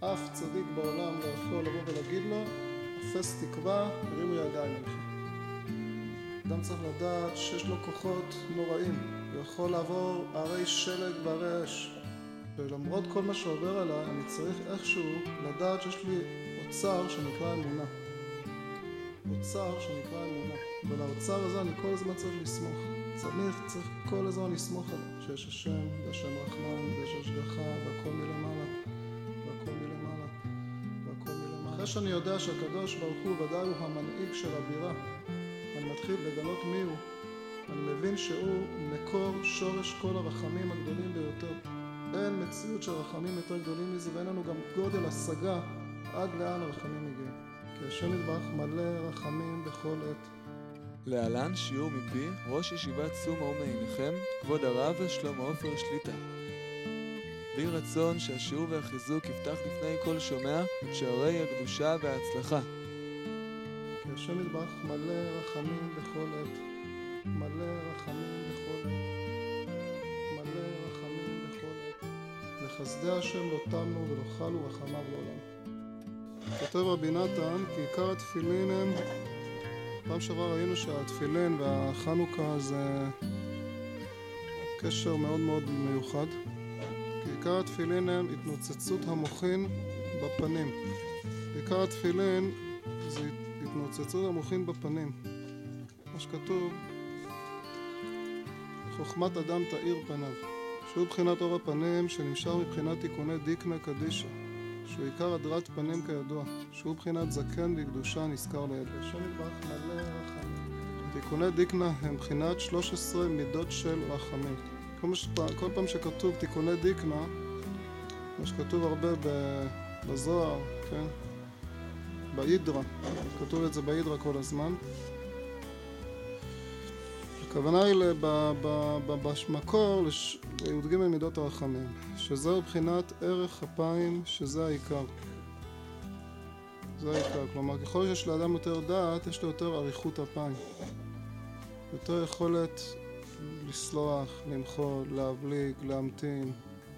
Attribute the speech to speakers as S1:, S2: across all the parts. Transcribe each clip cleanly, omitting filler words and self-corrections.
S1: אף צדיק בעולם לא יכול לבוא ולהגיד לו, אפס תקווה, הרימו ידיים ממך. אדם צריך לדעת שיש לו כוחות נוראים, הוא יכול לעבור הרי שלג והרי אש. ולמרות כל מה שעובר עליי, אני צריך איכשהו לדעת שיש לי אוצר שנקרא אמונה. אוצר שנקרא אמונה. ולאוצר הזה אני כל הזמן צריך לסמוך. צריך כל הזמן לסמוך עליו. שיש השם, והשם רחמן, ויש השגחה, והכל מלמעלה. והכל מלמעלה. והכל מלמעלה. אחרי שאני יודע שהקדוש ברוך הוא ודאי הוא המנהיג של הבירה, אני מתחיל לגלות מי הוא. אני מבין שהוא מקור שורש כל הרחמים הגדולים ביותר. אין מציאות של רחמים יותר גדולים מזה, ואין לנו גם גודל השגה עד לאן הרחמים מגיעים. כי השם יתברך מלא רחמים בכל עת.
S2: להלן שיעור מפי ראש ישיבת סומא ומעיניכם, כבוד הרב שלמה עופר שליט"א. ויהי רצון שהשיעור והחיזוק יפתח לפני כל שומע שערי הקדושה וההצלחה.
S1: כי השם יתברך מלא רחמים בכל עת. מלא רחמים בכל עת. מלא רחמים בכל עת. לחסדי השם לא תמנו ולא חלו רחמיו לעולם. כותב רבי נתן כי עיקר התפילין הם, פעם שעברה ראינו שהתפילין והחנוכה זה קשר מאוד מאוד מיוחד. כי עיקר התפילין הם התנוצצות המוחין בפנים. עיקר התפילין זה התנוצצות המוחין בפנים. מה שכתוב, חוכמת אדם תאיר פניו. שהוא בחינת אור הפנים שנמשך מבחינת תיקוני דיקנה קדישה. שהוא עיקר הדרת פנים כידוע. שהוא בחינת זקן וקדושה נזכר ליד. השם יתברך מלא רחמים. תיקוני דיקנה הם בחינת 13 מידות של רחמים. כל פעם שכתוב תיקוני דיקנה, מה שכתוב הרבה בזוהר, כן? בהידרה, כתוב את זה בהידרה כל הזמן. הכוונה היא במקור לי"ג מידות הרחמים, שזהו בחינת ערך אפיים, שזה העיקר. זה העיקר, כלומר ככל שיש לאדם יותר דעת, יש לו יותר אריכות אפיים. יותר יכולת לסלוח, למחול, להבליג, להמתין.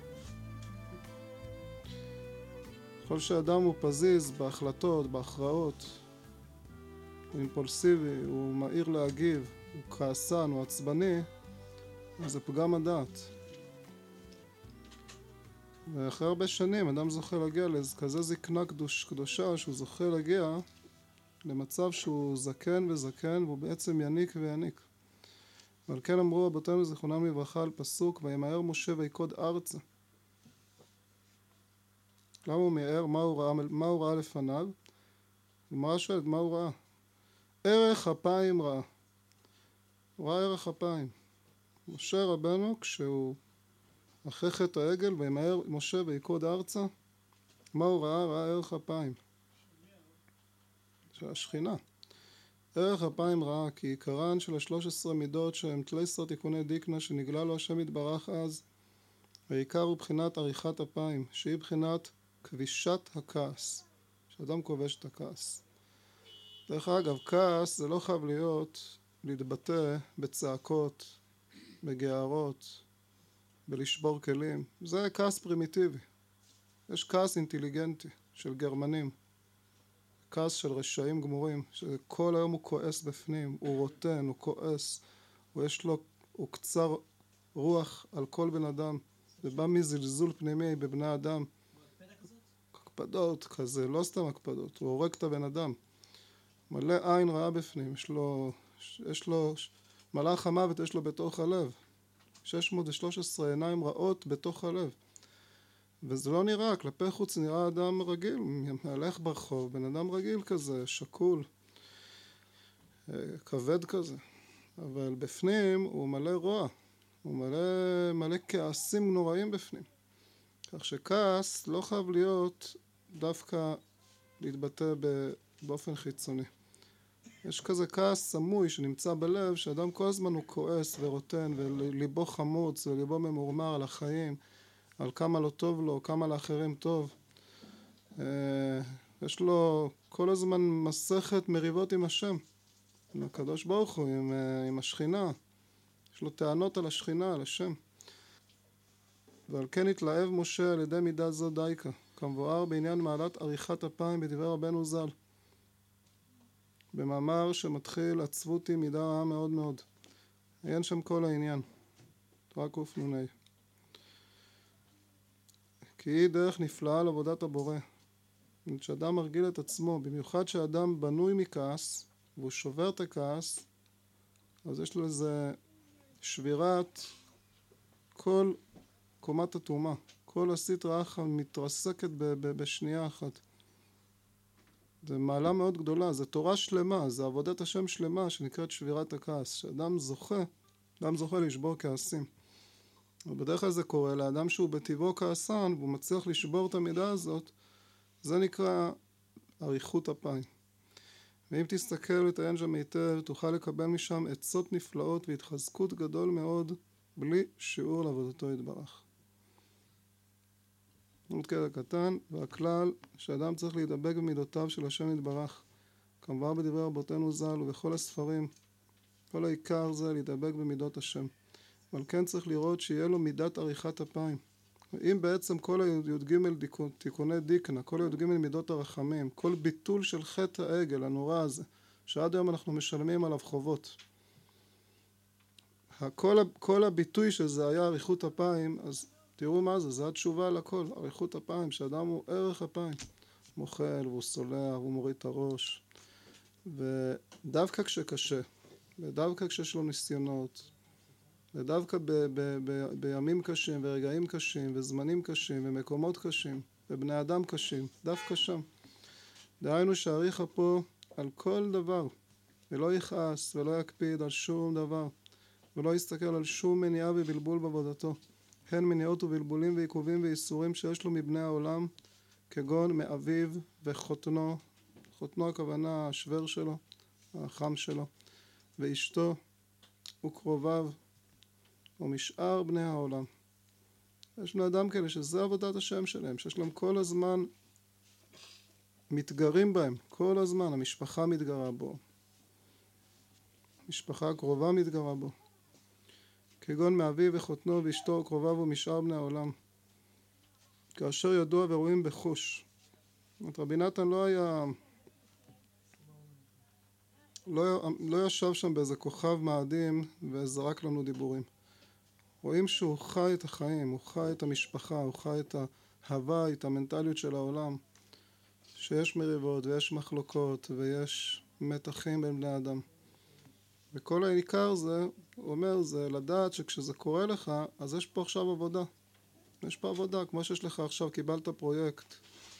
S1: ככל שאדם הוא פזיז בהחלטות, בהכרעות, הוא אימפולסיבי, הוא מהיר להגיב, הוא כעסן, הוא עצבני, אז זה פגם הדעת. ואחרי הרבה שנים אדם זוכה להגיע לכזה זקנה קדושה שהוא זוכה להגיע למצב שהוא זקן וזקן והוא בעצם יניק ויניק. ועל כן אמרו רבותינו זיכרונם לברכה על פסוק וימהר משה ויקוד ארצה. למה הוא מיהר? מה הוא ראה לפניו? הגמרא שואלת מה הוא ראה? ערך אפיים ראה. הוא ראה ערך אפיים. משה רבנו כשהוא אחרי חטא העגל וימהר משה ויקוד ארצה, מה הוא ראה? ראה ערך אפיים. של השכינה. ערך אפיים ראה כי עיקרן של 13 מידות שהם תלייסר תיקוני דיקנה שנגלה לו השם יתברך אז, העיקר הוא בחינת עריכת אפיים, שהיא בחינת כבישת הכעס, שאדם כובש את הכעס. דרך אגב, כעס זה לא חייב להתבטא בצעקות, בגערות, בלשבור כלים. זה כעס פרימיטיבי. יש כעס אינטליגנטי של גרמנים. כעס של רשעים גמורים, שכל היום הוא כועס בפנים, הוא רוטן, הוא כועס, הוא קצר רוח על כל בן אדם. זה בא מזלזול פנימי בבני אדם. הקפדות כזה, לא סתם הקפדות, הוא הורג את הבן אדם. מלא עין רעה בפנים, יש לו מלאך המוות יש לו בתוך הלב. 613 עיניים רעות בתוך הלב. וזה לא נראה, כלפי חוץ נראה אדם רגיל, מהלך ברחוב, בן אדם רגיל כזה, שקול, כבד כזה. אבל בפנים הוא מלא רוע, הוא מלא כעסים נוראים בפנים. כך שכעס לא חייב להיות דווקא להתבטא באופן חיצוני. יש כזה כעס סמוי שנמצא בלב, שאדם כל הזמן הוא כועס ורוטן, וליבו חמוץ, וליבו ממורמר על החיים, על כמה לא טוב לו, כמה לאחרים טוב. יש לו כל הזמן מסכת מריבות עם השם, עם הקדוש ברוך הוא, עם השכינה. יש לו טענות על השכינה, על השם. ועל כן התלהב משה על ידי מידה זו דייקה. כמבואר בעניין מעלת עריכת אפיים בדברי רבנו ז"ל, במאמר שמתחיל עצבותי מידה רעה מאוד מאוד. אין שם כל העניין, רק קנ"ה. כי היא דרך נפלאה לעבודת הבורא. כשאדם מרגיל את עצמו, במיוחד שאדם בנוי מכעס והוא שובר את הכעס, אז יש לו איזה שבירת כל קומת הטומאה, כל הסטרא אחרא מתרסקת בשנייה אחת. זה מעלה מאוד גדולה, זה תורה שלמה, זה עבודת השם שלמה שנקראת שבירת הכעס, שאדם זוכה לשבור כעסים. ובדרך כלל זה קורה לאדם שהוא בטבעו כעסן והוא מצליח לשבור את המידה הזאת, זה נקרא אריכות אפיים. ואם תסתכל ותעיין שם היטב, תוכל לקבל משם עצות נפלאות והתחזקות גדול מאוד בלי שיעור לעבודתו יתברך. עוד כזה קטן, והכלל שאדם צריך להידבק במידותיו של השם יתברך, כמובן בדברי רבותינו ז"ל ובכל הספרים, כל העיקר זה להידבק במידות השם. אבל כן צריך לראות שיהיה לו מידת עריכת אפיים. אם בעצם כל הי"ג תיקוני דיקנה, כל הי"ג מידות הרחמים, כל ביטול של חטא העגל הנורא הזה, שעד היום אנחנו משלמים עליו חובות, כל הביטוי שזה היה אריכות אפיים, אז תראו מה זה, זה התשובה לכל, אריכות אפיים, שאדם הוא ערך אפיים, מוחל והוא סולח והוא מוריד את הראש, ודווקא כשקשה, ודווקא כשיש לו ניסיונות, ודווקא בימים קשים ורגעים קשים וזמנים קשים ומקומות קשים ובני אדם קשים, דווקא שם. דהיינו שהאריכה פה על כל דבר, ולא יכעס ולא יקפיד על שום דבר, ולא יסתכל על שום מניעה ובלבול בעבודתו, הן מניעות ובלבולים ועיכובים ואיסורים שיש לו מבני העולם, כגון מאביו וחותנו, חותנו הכוונה השוור שלו, החם שלו, ואשתו וקרוביו, או משאר בני העולם. יש לנו אדם כאלה שזה עבודת השם שלהם, שיש להם כל הזמן מתגרים בהם, כל הזמן המשפחה מתגרה בו, המשפחה הקרובה מתגרה בו, כגון מאביו וחותנו ואשתו וקרוביו ומשאר בני העולם, כאשר ידוע ורואים בחוש. רבי נתן לא ישב שם באיזה כוכב מאדים וזרק לנו דיבורים. רואים שהוא חי את החיים, הוא חי את המשפחה, הוא חי את ההוואי, את המנטליות של העולם, שיש מריבות ויש מחלוקות ויש מתחים בין בני אדם. וכל העיקר זה, הוא אומר, זה לדעת שכשזה קורה לך, אז יש פה עכשיו עבודה. יש פה עבודה, כמו שיש לך עכשיו, קיבלת פרויקט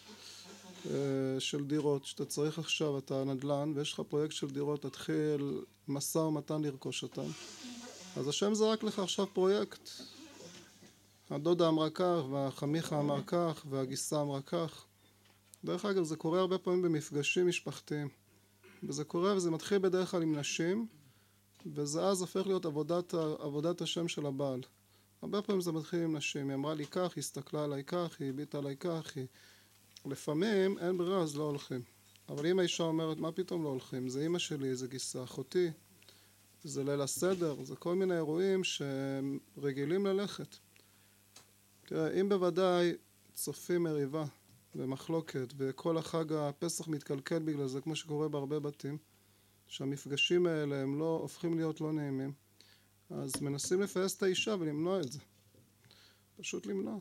S1: של דירות, שאתה צריך עכשיו, אתה נדל"ן, ויש לך פרויקט של דירות, תתחיל משא ומתן לרכוש אותם. אז השם זרק לך עכשיו פרויקט. הדודה אמרה כך, והחמיכה אמר כך, והגיסה אמרה כך. דרך אגב, זה קורה הרבה פעמים במפגשים משפחתיים. וזה קורה וזה מתחיל בדרך כלל עם נשים, וזה אז הופך להיות עבודת השם של הבעל. הרבה פעמים זה מתחיל עם נשים. היא אמרה לי כך, היא הסתכלה עליי כך, היא הביטה עליי כך. לפעמים אין ברירה, אז לא הולכים. אבל אם האישה אומרת, מה פתאום לא הולכים? זה אמא שלי, זה גיסה אחותי. זה ליל הסדר, זה כל מיני אירועים שרגילים ללכת. תראה, אם בוודאי צופים מריבה ומחלוקת וכל החג הפסח מתקלקל בגלל זה, כמו שקורה בהרבה בתים, שהמפגשים האלה הם לא הופכים להיות לא נעימים, אז מנסים לפייס את האישה ולמנוע את זה. פשוט למנוע.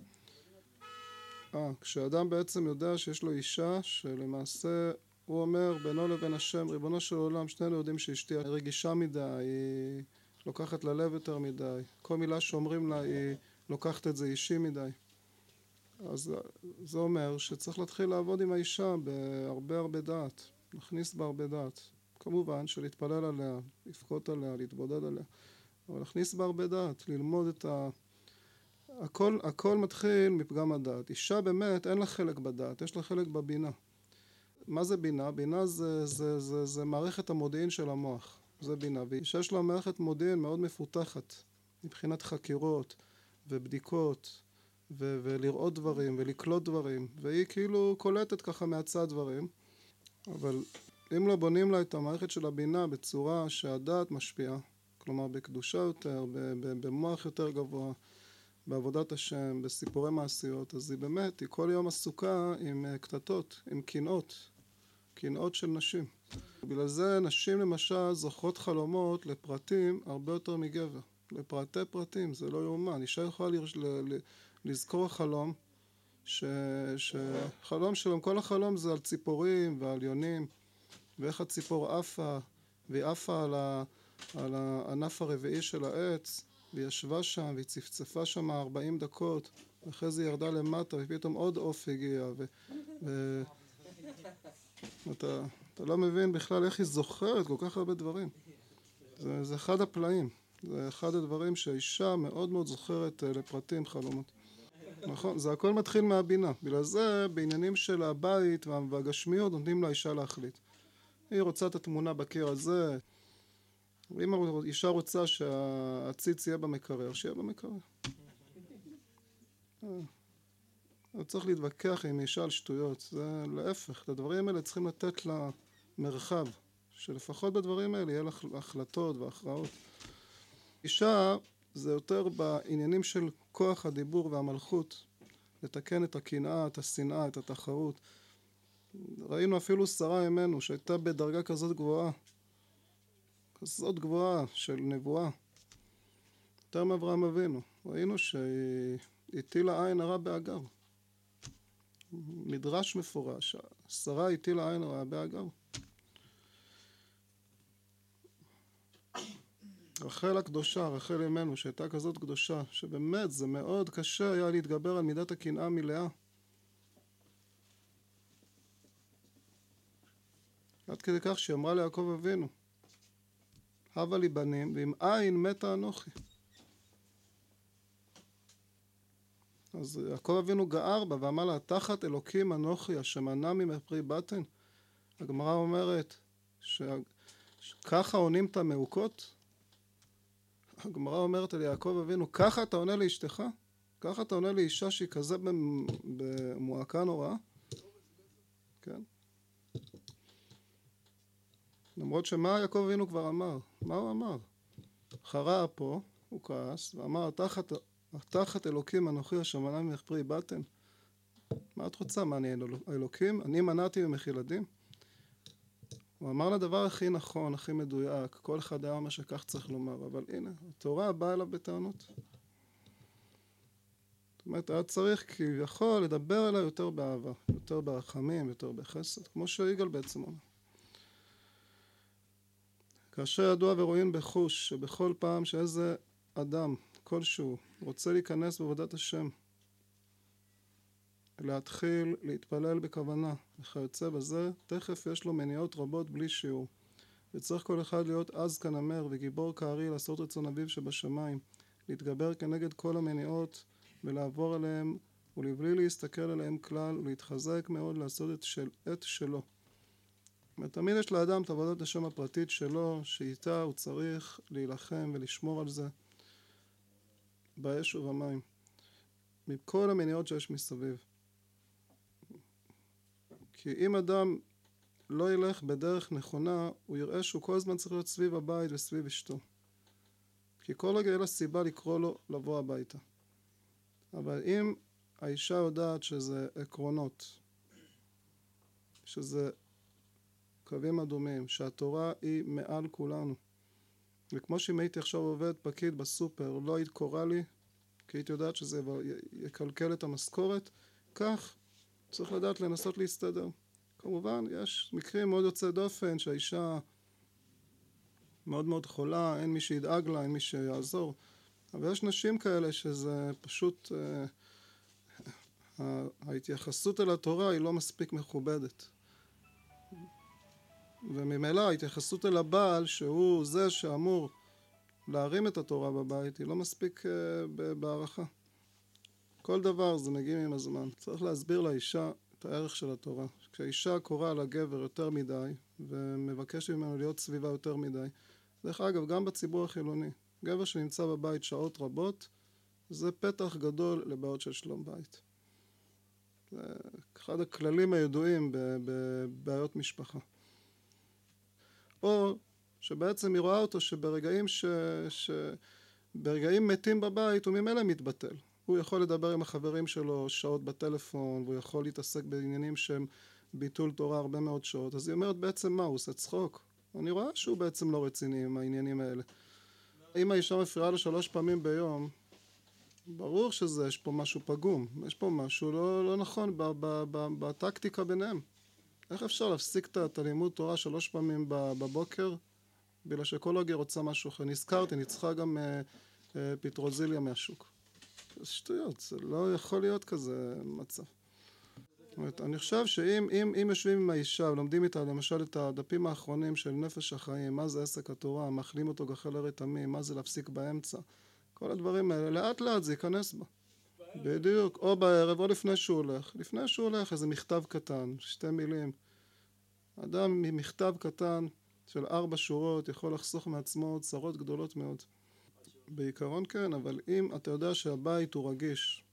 S1: כשאדם בעצם יודע שיש לו אישה שלמעשה הוא אומר בינו לבין השם, ריבונו של עולם, שנינו יודעים שאשתי רגישה מדי, היא לוקחת ללב יותר מדי, כל מילה שאומרים לה היא לוקחת את זה אישי מדי. אז זה אומר שצריך להתחיל לעבוד עם האישה בהרבה דעת, להכניס בה הרבה דעת. כמובן שלהתפלל עליה, לפקות עליה, להתבודד עליה, אבל להכניס בה הרבה דעת, ללמוד את הכל מתחיל מפגם הדעת. אישה באמת אין לה חלק בדעת, יש לה חלק בבינה. מה זה בינה? בינה זה מערכת המודיעין של המוח, זה בינה. ויש לה מערכת מודיעין מאוד מפותחת מבחינת חקירות ובדיקות ולראות דברים ולקלוט דברים, והיא כאילו קולטת ככה מהצד דברים. אבל אם לא בונים לה את המערכת של הבינה בצורה שהדעת משפיעה, כלומר בקדושה יותר, במוח יותר גבוה, בעבודת השם, בסיפורי מעשיות, אז היא באמת, היא כל יום עסוקה עם קטטות, עם קנאות של נשים. בגלל זה נשים למשל זוכרות חלומות לפרטים הרבה יותר מגבר. לפרטי פרטים, זה לא יאומן. אישה יכולה לזכור חלום, שחלום שלום, כל החלום זה על ציפורים ועל יונים, ואיך הציפור עפה, והיא עפה על הענף הרביעי של העץ, והיא ישבה שם, והיא צפצפה שם 40 דקות, ואחרי זה ירדה למטה, ופתאום עוד עוף הגיע, אתה לא מבין בכלל איך היא זוכרת כל כך הרבה דברים. זה אחד הפלאים, זה אחד הדברים שהאישה מאוד מאוד זוכרת לפרטים, חלומות. נכון, זה הכל מתחיל מהבינה. בגלל זה בעניינים של הבית והגשמיות נותנים לאישה להחליט. היא רוצה את התמונה בקיר הזה, ואם האישה רוצה שהציץ יהיה במקרר, שיהיה במקרר. לא צריך להתווכח עם אישה על שטויות, זה להפך. את הדברים האלה צריכים לתת לה מרחב, שלפחות בדברים האלה יהיה לה החלטות והכרעות. אישה זה יותר בעניינים של כוח הדיבור והמלכות, לתקן את הקנאה, את השנאה, את התחרות. ראינו אפילו שרה אמנו שהייתה בדרגה כזאת גבוהה של נבואה, יותר מאברהם אבינו. ראינו שהיא הטילה עין הרע בהגר. מדרש מפורש, שרה הטילה עין הרע בהגר. רחל הקדושה, רחל אמנו, שהייתה כזאת קדושה, שבאמת זה מאוד קשה היה להתגבר על מידת הקנאה מלאה. עד כדי כך שהיא אמרה ליעקב אבינו, הבה לי בנים, ועם עין מתה אנוכי. אז יעקב אבינו גער בה ואמר לה, תחת אלוקים אנוכי, השמנה ממך פרי בטן. הגמרא אומרת שככה עונים את המעוקות. הגמרא אומרת על יעקב אבינו, ככה אתה עונה לאשתך? ככה אתה עונה לאישה שהיא כזה במועקה נוראה? כן. למרות שמה יעקב אבינו כבר אמר? מה הוא אמר? חרה פה, הוא כעס, ואמר, תחת אלוקים אנוכי השמנה ממך פרי בטן. מה את רוצה? מה אני אלוקים? אני מנעתי ממך ילדים? הוא אמר לדבר הכי נכון, הכי מדויק, כל אחד היה אומר שכך צריך לומר, אבל הנה, התורה באה אליו בטענות. זאת אומרת, היה צריך כביכול לדבר אליו יותר באהבה, יותר ברחמים, יותר בחסד, כמו שיגאל בעצם אומר. כאשר ידוע ורואים בחוש שבכל פעם שאיזה אדם כלשהו רוצה להיכנס בעבודת השם, להתחיל להתפלל בכוונה וכיוצא בזה, תכף יש לו מניעות רבות בלי שיעור, וצריך כל אחד להיות עז כנמר וגיבור כארי לעשות רצון אביו שבשמיים, להתגבר כנגד כל המניעות ולעבור עליהם ולבלי להסתכל עליהם כלל ולהתחזק מאוד לעשות את שלו. תמיד יש לאדם את עבודת השם הפרטית שלו, שאיתה הוא צריך להילחם ולשמור על זה באש ובמים, מכל המניעות שיש מסביב. כי אם אדם לא ילך בדרך נכונה, הוא יראה שהוא כל הזמן צריך להיות סביב הבית וסביב אשתו. כי כל רגע יהיה לה סיבה לקרוא לו לבוא הביתה. אבל אם האישה יודעת שזה עקרונות, שזה קווים אדומים, שהתורה היא מעל כולנו. וכמו שאם הייתי עכשיו עובד פקיד בסופר, לא היית קורא לי, כי הייתי יודעת שזה יקלקל את המשכורת, כך צריך לדעת לנסות להסתדר. כמובן, יש מקרים מאוד יוצא דופן, שהאישה מאוד מאוד חולה, אין מי שידאג לה, אין מי שיעזור. אבל יש נשים כאלה שזה פשוט, ההתייחסות אל התורה היא לא מספיק מכובדת. וממילא ההתייחסות אל הבעל, שהוא זה שאמור להרים את התורה בבית, היא לא מספיק בהערכה. כל דבר זה מגיע עם הזמן. צריך להסביר לאישה את הערך של התורה. כשהאישה קוראה לגבר יותר מדי, ומבקשת ממנו להיות סביבה יותר מדי, דרך אגב, גם בציבור החילוני, גבר שנמצא בבית שעות רבות, זה פתח גדול לבעיות של שלום בית. זה אחד הכללים הידועים בבעיות משפחה. או שבעצם היא רואה אותו שברגעים ברגעים מתים בבית הוא ממילא מתבטל. הוא יכול לדבר עם החברים שלו שעות בטלפון, והוא יכול להתעסק בעניינים שהם ביטול תורה הרבה מאוד שעות. אז היא אומרת בעצם מה, הוא עושה צחוק? אני רואה שהוא בעצם לא רציני עם העניינים האלה. אם האישה מפריעה לו 3 פעמים ביום, ברור שזה, יש פה משהו פגום, יש פה משהו לא נכון בטקטיקה ביניהם. איך אפשר להפסיק את הלימוד תורה 3 פעמים בבוקר? בגלל שכל רגע רוצה משהו אחר. נזכרתי, אני צריכה גם פטרוזיליה מהשוק. זה שטויות, זה לא יכול להיות כזה מצב. זאת אומרת, אני חושב שאם יושבים עם האישה ולומדים איתה למשל את הדפים האחרונים של נפש החיים, מה זה עסק התורה, מאכלים אותו גחל ארץ עמים, מה זה להפסיק באמצע, כל הדברים האלה, לאט לאט זה ייכנס בה. בדיוק, או בערב או לפני שהוא הולך. לפני שהוא הולך איזה מכתב קטן, 2 מילים. אדם ממכתב קטן של 4 שורות יכול לחסוך מעצמו צרות גדולות מאוד. בעיקרון כן, אבל אם אתה יודע שהבית הוא רגיש,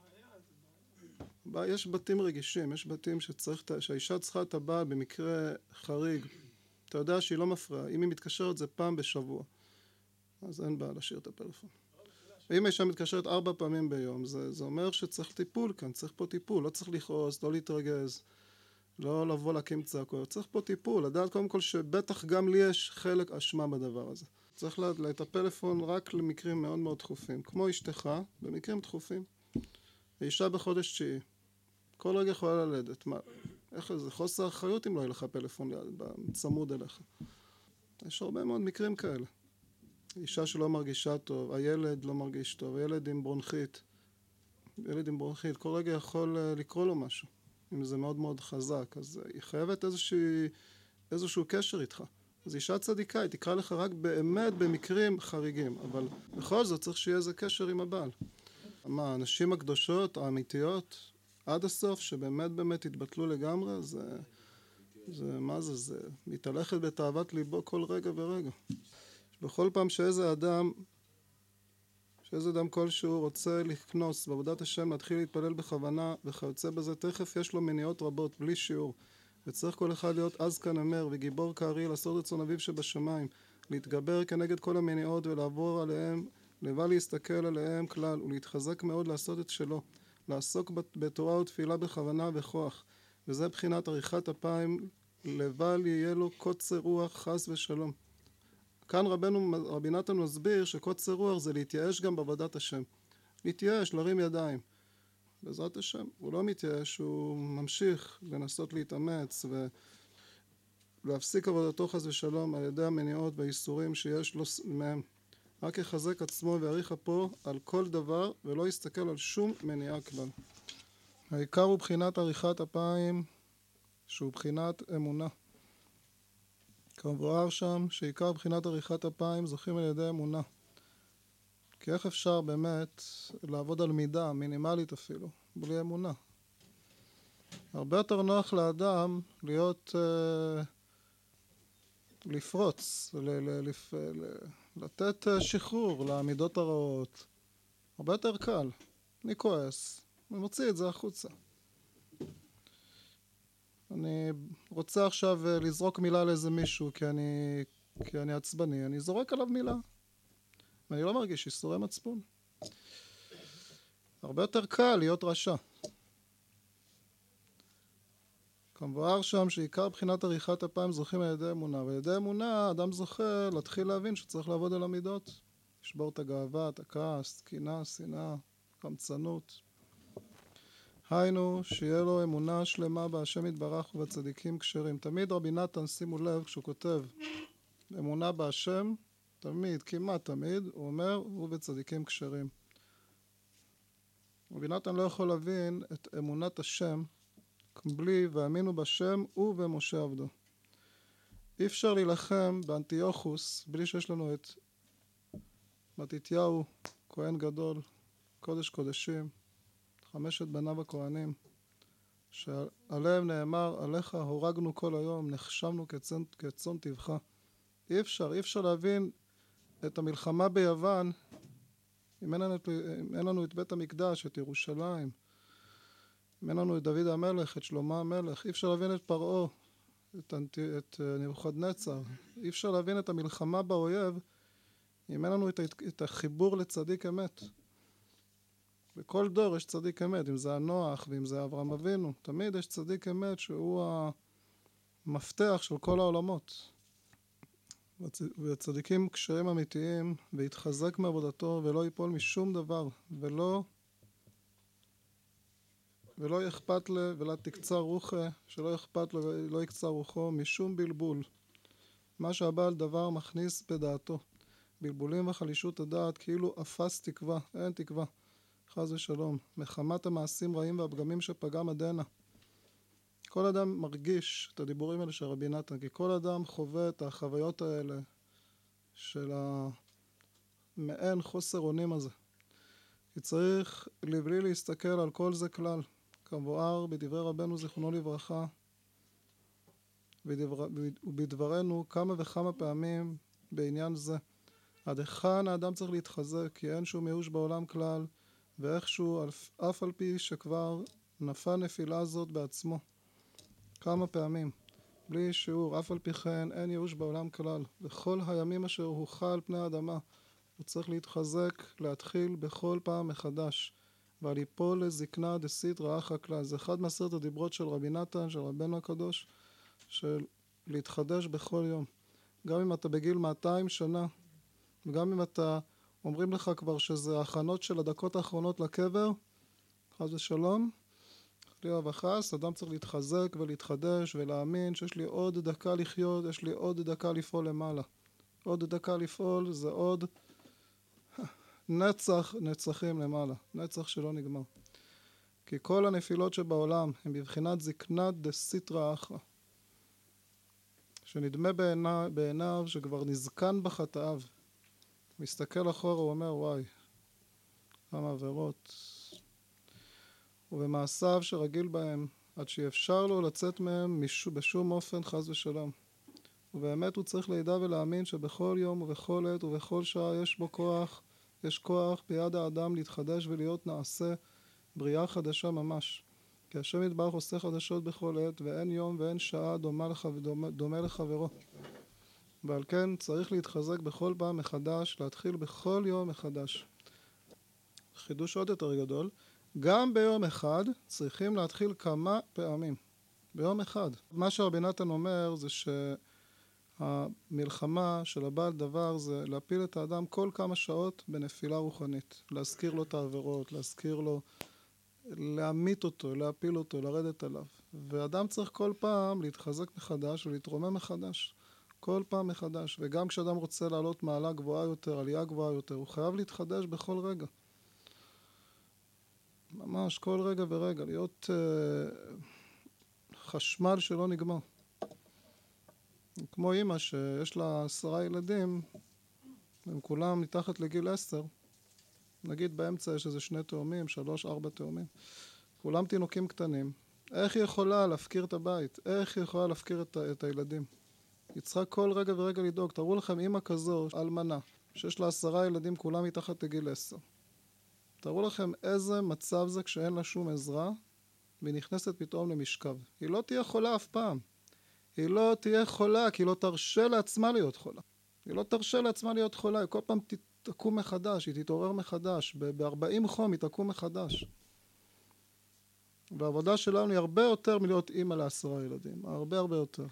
S1: יש בתים רגישים, יש בתים שהאישה צריכה את הבעל במקרה חריג, אתה יודע שהיא לא מפריעה, אם היא מתקשרת זה פעם בשבוע, אז אין בעיה להשאיר את הפלאפון. ואם האישה מתקשרת 4 פעמים ביום, זה אומר שצריך טיפול כאן, צריך פה טיפול, לא צריך לכעוס, לא להתרגז, לא לבוא להקים צעקות, צריך פה טיפול, לדעת קודם כל שבטח גם לי יש חלק אשמה בדבר הזה. צריך את הפלאפון רק למקרים מאוד מאוד דחופים, כמו אשתך, במקרים דחופים. האישה בחודש 9, כל רגע יכולה ללדת, מה, איך זה חוסר אחריות אם לא יהיה לך פלאפון צמוד אליך. יש הרבה מאוד מקרים כאלה. אישה שלא מרגישה טוב, הילד לא מרגיש טוב, הילד עם ברונכית, כל רגע יכול לקרוא לו משהו. אם זה מאוד מאוד חזק, אז היא חייבת איזשהו קשר איתך. אז אישה צדיקה, היא תקרא לך רק באמת במקרים חריגים, אבל בכל זאת צריך שיהיה איזה קשר עם הבעל. מה, הנשים הקדושות, האמיתיות, עד הסוף, שבאמת באמת התבטלו לגמרי, זה מתהלכת בתאוות ליבו כל רגע ורגע. בכל פעם שאיזה אדם כלשהו רוצה לכנוס בעבודת השם, להתחיל להתפלל בכוונה וכיוצא בזה, תכף יש לו מניעות רבות, בלי שיעור. וצריך כל אחד להיות עז כנמר וגיבור כארי, לעשות רצון אביו שבשמיים, להתגבר כנגד כל המניעות ולעבור עליהם, לבל להסתכל עליהם כלל, ולהתחזק מאוד לעשות את שלו, לעסוק בתורה ותפילה בכוונה וכוח. וזה בחינת עריכת אפיים, לבל יהיה לו קוצר רוח חס ושלום. כאן רבי נתן מסביר שקוצר רוח זה להתייאש גם בעבודת השם. להתייאש, להרים ידיים. בעזרת השם, הוא לא מתייאש, הוא ממשיך לנסות להתאמץ ולהפסיק עבודתו חס ושלום על ידי המניעות והאיסורים שיש לו מהם. רק יחזק עצמו ויעריך אפו על כל דבר ולא יסתכל על שום מניעה כלל. העיקר הוא בחינת עריכת אפיים, שהוא בחינת אמונה. כמבואר שם שעיקר בחינת עריכת אפיים זוכים על ידי אמונה. כי איך אפשר באמת לעבוד על מידה מינימלית אפילו, בלי אמונה? הרבה יותר נוח לאדם להיות, לפרוץ, לתת שחרור למידות הרעות. הרבה יותר קל. אני כועס, אני מוציא את זה החוצה. אני רוצה עכשיו לזרוק מילה לאיזה מישהו כי אני עצבני, אני זורק עליו מילה. ואני לא מרגיש איסורי מצפון. הרבה יותר קל להיות רשע. כמבואר שם שעיקר בחינת עריכת אפיים זוכים על ידי אמונה, ועל ידי אמונה אדם זוכה להתחיל להבין שצריך לעבוד על המידות, לשבור את הגאווה, את הכעס, קנאה, שנאה, קמצנות. היינו שיהיה לו אמונה שלמה בהשם יתברך ובצדיקים כשרים. תמיד רבי נתן, שימו לב, כשהוא כותב אמונה בהשם, תמיד, כמעט תמיד, הוא אומר, הוא בצדיקים כשרים. רבי נתן לא יכול להבין את אמונת השם בלי והאמינו בשם ובמשה עבדו. אי אפשר להילחם באנטיוכוס בלי שיש לנו את מתתיהו, כהן גדול, קודש קודשים, 5 בניו הכהנים, שעליהם נאמר, עליך הורגנו כל היום, נחשמנו כצאן טבחה. אי אפשר להבין את המלחמה ביוון אם אין לנו את בית המקדש, את ירושלים, אם אין לנו את דוד המלך, את שלמה המלך. אי אפשר להבין את פרעה, את נבוכדנצר. אי אפשר להבין את המלחמה באויב אם אין לנו את החיבור לצדיק אמת. בכל דור יש צדיק אמת, אם זה הנוח ואם זה אברהם אבינו, תמיד יש צדיק אמת שהוא המפתח של כל העולמות. וצדיקים קשרים אמיתיים, והתחזק מעבודתו ולא ייפול משום דבר, ולא אכפת לו ולא תקצר רוחה, שלא אכפת לו ולא יקצר רוחו משום בלבול. מה שהבעל דבר מכניס בדעתו, בלבולים וחלישות הדעת, כאילו אפס תקווה, אין תקווה, חס ושלום, מחמת המעשים רעים והפגמים שפגם עדנה. כל אדם מרגיש את הדיבורים האלה של רבי נתן, כי כל אדם חווה את החוויות האלה של המעין חוסר אונים הזה. כי צריך לבלי להסתכל על כל זה כלל, כמבואר בדברי רבנו זיכרונו לברכה, ובדברנו כמה וכמה פעמים בעניין זה. עד היכן האדם צריך להתחזק, כי אין שום ייאוש בעולם כלל, ואיכשהו אף על פי שכבר נפל נפילה זאת בעצמו. כמה פעמים, בלי שיעור, אף על פי כן אין ייאוש בעולם כלל. בכל הימים אשר הוא חי על פני האדמה, הוא צריך להתחזק, להתחיל בכל פעם מחדש, ועל ליפול לזקנה דסיטרא אחא כלל. זה אחד מעשרת הדיברות של רבי נתן, של רבנו הקדוש, של להתחדש בכל יום. גם אם אתה בגיל 200 שנה, וגם אם אתה אומרים לך כבר שזה הכנות של הדקות האחרונות לקבר, חס ושלום, חלילה וחס, אדם צריך להתחזק ולהתחדש ולהאמין שיש לי עוד דקה לחיות, יש לי עוד דקה לפעול למעלה. עוד דקה לפעול זה עוד נצחים למעלה, נצח שלא נגמר. כי כל הנפילות שבעולם הם בבחינת זקנת דסיטרא אחרא, שנדמה בעיניו שכבר נזקן בחטאיו. מסתכל אחורה, הוא אומר, וואי, כמה עבירות. ובמעשיו שרגיל בהם, עד שאפשר לו לצאת מהם בשום אופן, חס ושלום. ובאמת הוא צריך לידע ולהאמין שבכל יום ובכל עת ובכל שעה יש בו כוח, יש כוח ביד האדם להתחדש ולהיות נעשה בריאה חדשה ממש. כי השם יתברך עושה חדשות בכל עת, ואין יום ואין שעה דומה לחברו. ועל כן צריך להתחזק בכל פעם מחדש, להתחיל בכל יום מחדש. חידוש עוד יותר גדול, גם ביום אחד צריכים להתחיל כמה פעמים. ביום אחד. מה שרבי נתן אומר זה שהמלחמה של הבעל דבר זה להפיל את האדם כל כמה שעות בנפילה רוחנית. להזכיר לו את העבירות, להזכיר לו, להמית אותו, להפיל אותו, לרדת עליו. ואדם צריך כל פעם להתחזק מחדש ולהתרומם מחדש. כל פעם מחדש. וגם כשאדם רוצה לעלות מעלה גבוהה יותר, עלייה גבוהה יותר, הוא חייב להתחדש בכל רגע. ממש כל רגע ורגע, להיות חשמל שלא נגמר. כמו אמא שיש לה 10 ילדים, הם כולם מתחת לגיל 10, נגיד באמצע יש איזה 2 תאומים, 3-4 תאומים, כולם תינוקים קטנים. איך היא יכולה להפקיר את הבית? איך היא יכולה להפקיר את הילדים? היא צריכה כל רגע ורגע לדאוג. תראו לכם אמא כזו, אלמנה, שיש לה 10 ילדים, כולם מתחת לגיל 10. תראו לכם איזה מצב זה כשאין לה שום עזרה, והיא נכנסת פתאום למשכב. היא לא תהיה חולה אף פעם. היא לא תהיה חולה, כי היא לא תרשה לעצמה להיות חולה. היא לא תרשה לעצמה להיות חולה, היא כל פעם תקום מחדש, היא תתעורר מחדש. ב-40 חום היא תקום מחדש. והעבודה שלנו היא הרבה יותר מלהיות אימא ל10 ילדים. הרבה הרבה יותר.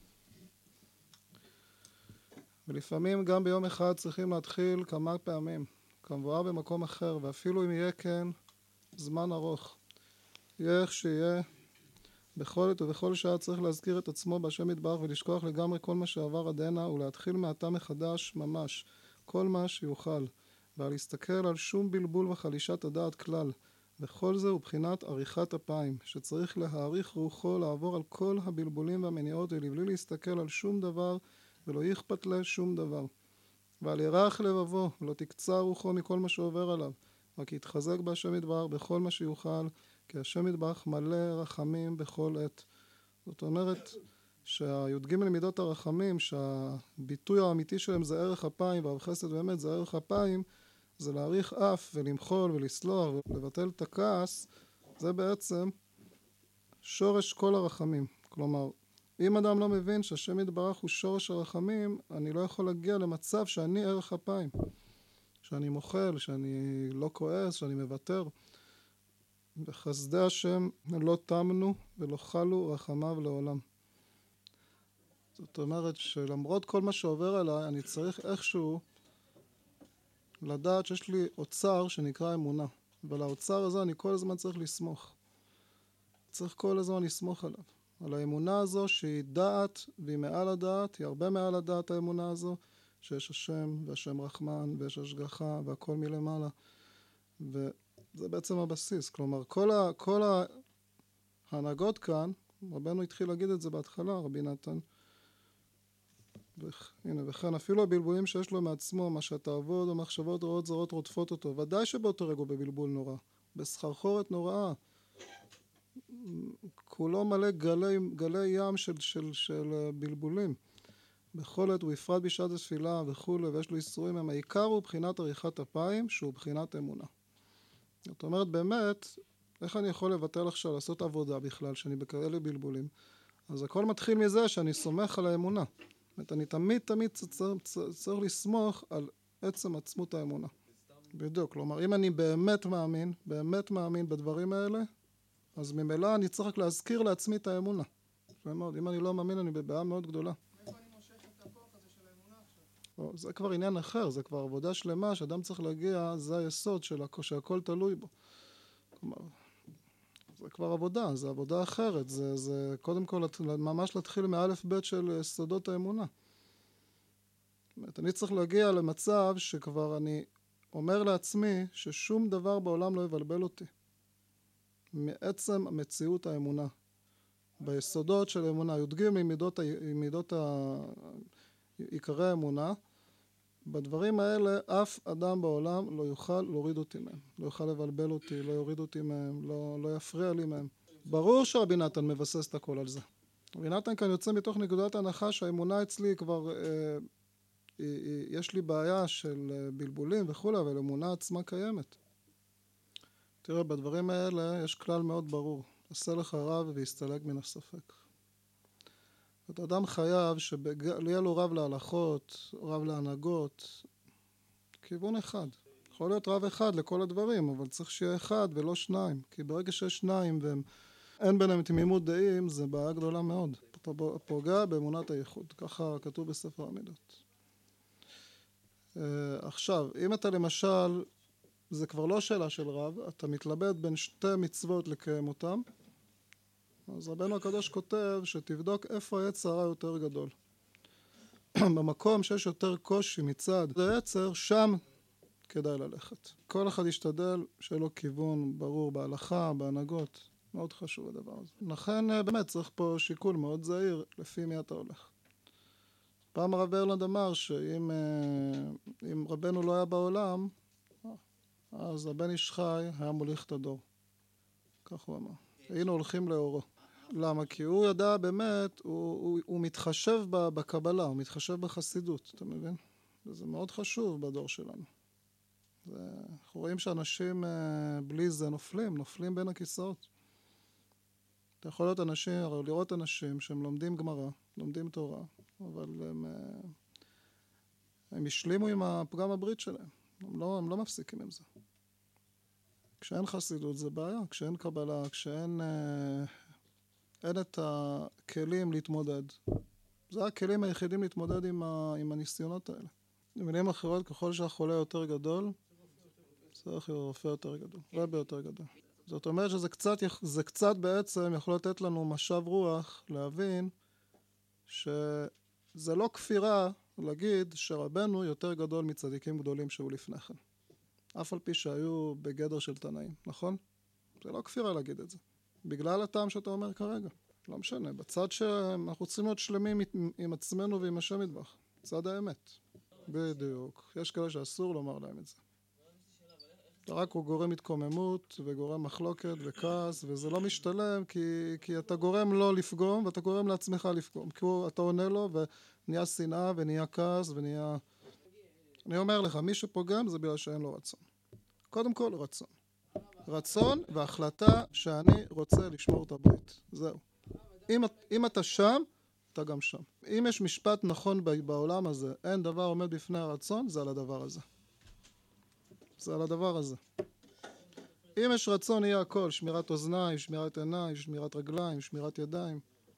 S1: ולפעמים גם ביום אחד צריכים להתחיל כמה פעמים. כמבואר במקום אחר, ואפילו אם יהיה כן זמן ארוך. יהיה איך שיהיה, בכל עת ובכל שעה צריך להזכיר את עצמו בהשם יתברך ולשכוח לגמרי כל מה שעבר עד הנה ולהתחיל מעתה מחדש ממש, כל מה שיוכל, ולהסתכל על שום בלבול וחלישת הדעת כלל. וכל זה הוא בחינת עריכת אפיים, שצריך להעריך רוחו, לעבור על כל הבלבולים והמניעות ולבלי להסתכל על שום דבר ולא יכפת לה שום דבר. ועל ירח לבבו, ולא תקצר רוחו מכל מה שעובר עליו, רק יתחזק בהשם יתברך בכל מה שיוכל, כי השם יתברך מלא רחמים בכל עת. זאת אומרת שהי"ג מידות הרחמים, שהביטוי האמיתי שלהם זה ערך אפיים, והחסד באמת זה ערך אפיים, זה להאריך אף ולמחול ולסלוח ולבטל את הכעס, זה בעצם שורש כל הרחמים. כלומר, אם אדם לא מבין שהשם יתברך הוא שורש הרחמים, אני לא יכול להגיע למצב שאני ערך אפיים. שאני מוחל, שאני לא כועס, שאני מוותר. בחסדי השם לא תמנו ולא חלו רחמיו לעולם. זאת אומרת שלמרות כל מה שעובר עליי, אני צריך איכשהו לדעת שיש לי אוצר שנקרא אמונה. אבל האוצר הזה אני כל הזמן צריך לסמוך. צריך כל הזמן לסמוך עליו. על האמונה הזו שהיא דעת והיא מעל הדעת, היא הרבה מעל הדעת האמונה הזו, שיש השם והשם רחמן ויש השגחה והכל מלמעלה. וזה בעצם הבסיס. כלומר, כל ההנהגות כאן, רבנו התחיל להגיד את זה בהתחלה, רבי נתן, הנה, וכן אפילו הבלבולים שיש לו מעצמו, מה שהתאוות ומחשבות רעות זרות רודפות אותו, ודאי שבאותו רגע הוא בבלבול נורא, בסחרחורת נוראה, כולו מלא גלי ים של בלבולים, בכל עת ובפרט בשעת התפילה וכו', ויש לו איסורים הם. העיקר הוא בחינת עריכת אפיים, שהוא בחינת אמונה. זאת אומרת, באמת, איך אני יכול לבטל עכשיו, לעשות עבודה בכלל, שאני בכאלה בלבולים? אז הכל מתחיל מזה שאני סומך על האמונה. זאת אומרת, אני תמיד צריך לסמוך על עצם עצמות האמונה. בדיוק, כלומר, אם אני באמת מאמין בדברים האלה, אז ממילא אני צריך רק להזכיר לעצמי את האמונה. אם אני לא מאמין, אני בבעיה מאוד גדולה.
S3: איפה אני מושך את הכוח הזה של האמונה עכשיו?
S1: זה כבר עניין אחר, זה כבר עבודה שלמה, שאדם צריך להגיע, זה היסוד שהכל תלוי בו. כלומר, זה כבר עבודה, זה עבודה אחרת, זה קודם כל ממש להתחיל מאלף בית של סודות האמונה. זאת אומרת, אני צריך להגיע למצב שכבר אני אומר לעצמי ששום דבר בעולם לא יבלבל אותי. מעצם מציאות האמונה. ביסודות של האמונה, יודגים ממידות עיקרי האמונה, בדברים האלה אף אדם בעולם לא יוכל להוריד אותי מהם, לא יוכל לבלבל אותי, לא יוריד אותי מהם, לא יפריע לי מהם. ברור שרבי נתן מבסס את הכל על זה. רבי נתן כאן יוצא מתוך נקודת ההנחה שהאמונה אצלי כבר, יש לי בעיה של בלבולים וכו', אבל האמונה עצמה קיימת. תראה, בדברים האלה יש כלל מאוד ברור, עשה לך רב והסתלק מן הספק. את אדם חייב שיהיה לו רב להלכות, רב להנהגות, כיוון אחד. יכול להיות רב אחד לכל הדברים, אבל צריך שיהיה אחד ולא שניים. כי ברגע שיש שניים ואין ביניהם תמימות דעים, זה בעיה גדולה מאוד. אתה פוגע באמונת הייחוד. ככה כתוב בספר המידות. עכשיו, אם אתה למשל, זה כבר לא שאלה של רב, אתה מתלבט בין שתי מצוות לקיים אותם, אז רבנו הקדוש כותב שתבדוק איפה היצר הרע יותר גדול. במקום שיש יותר קושי מצד היצר, שם כדאי ללכת. כל אחד ישתדל שיהיה לו כיוון ברור בהלכה, בהנהגות. מאוד חשוב הדבר הזה. לכן באמת צריך פה שיקול מאוד זהיר לפי מי אתה הולך. פעם הרב ברלנד אמר שאם רבנו לא היה בעולם, אז הבן איש חי היה מוליך את הדור. כך הוא אמר. היינו הולכים לאורו. למה? כי הוא ידע באמת, הוא מתחשב בקבלה, הוא מתחשב בחסידות, אתה מבין? וזה מאוד חשוב בדור שלנו. אנחנו רואים שאנשים בלי זה נופלים בין הכיסאות. אתה יכול לראות אנשים שהם לומדים גמרא, לומדים תורה, אבל הם השלימו עם הפגם הברית שלהם. הם לא מפסיקים עם זה. כשאין חסידות זה בעיה, כשאין קבלה, כשאין את הכלים להתמודד. זה הכלים היחידים להתמודד עם הניסיונות האלה. במילים אחרות, ככל שהחולה יותר גדול, צריך רופא יותר גדול, רבי יותר גדול. זאת אומרת שזה קצת בעצם יכול לתת לנו משב רוח להבין שזה לא כפירה להגיד שרבנו יותר גדול מצדיקים גדולים שהיו לפני כן. אף על פי שהיו בגדר של תנאים, נכון? זה לא כפירה להגיד את זה. בגלל הטעם שאתה אומר כרגע. לא משנה, בצד שאנחנו צריכים להיות שלמים עם עצמנו ועם השם יתברך. צד האמת. בדיוק. יש כאלה שאסור לומר להם את זה. אתה רק הוא גורם התקוממות וגורם מחלוקת וכעס, וזה לא משתלם כי אתה גורם לו לפגום ואתה גורם לעצמך לפגום. כי אתה עונה לו ונהיה שנאה ונהיה כעס ונהיה... אני אומר לך, מי שפוגם זה בגלל שאין לו רצון. קודם כל רצון. רצון והחלטה שאני רוצה לשמור את הברית. זהו. אם אתה שם, אתה גם שם. אם יש משפט נכון בעולם הזה, אין דבר עומד בפני הרצון, זה על הדבר הזה. זה על הדבר הזה. אם יש רצון יהיה הכל, שמירת אוזניים, שמירת עיניים, שמירת רגליים, שמירת ידיים.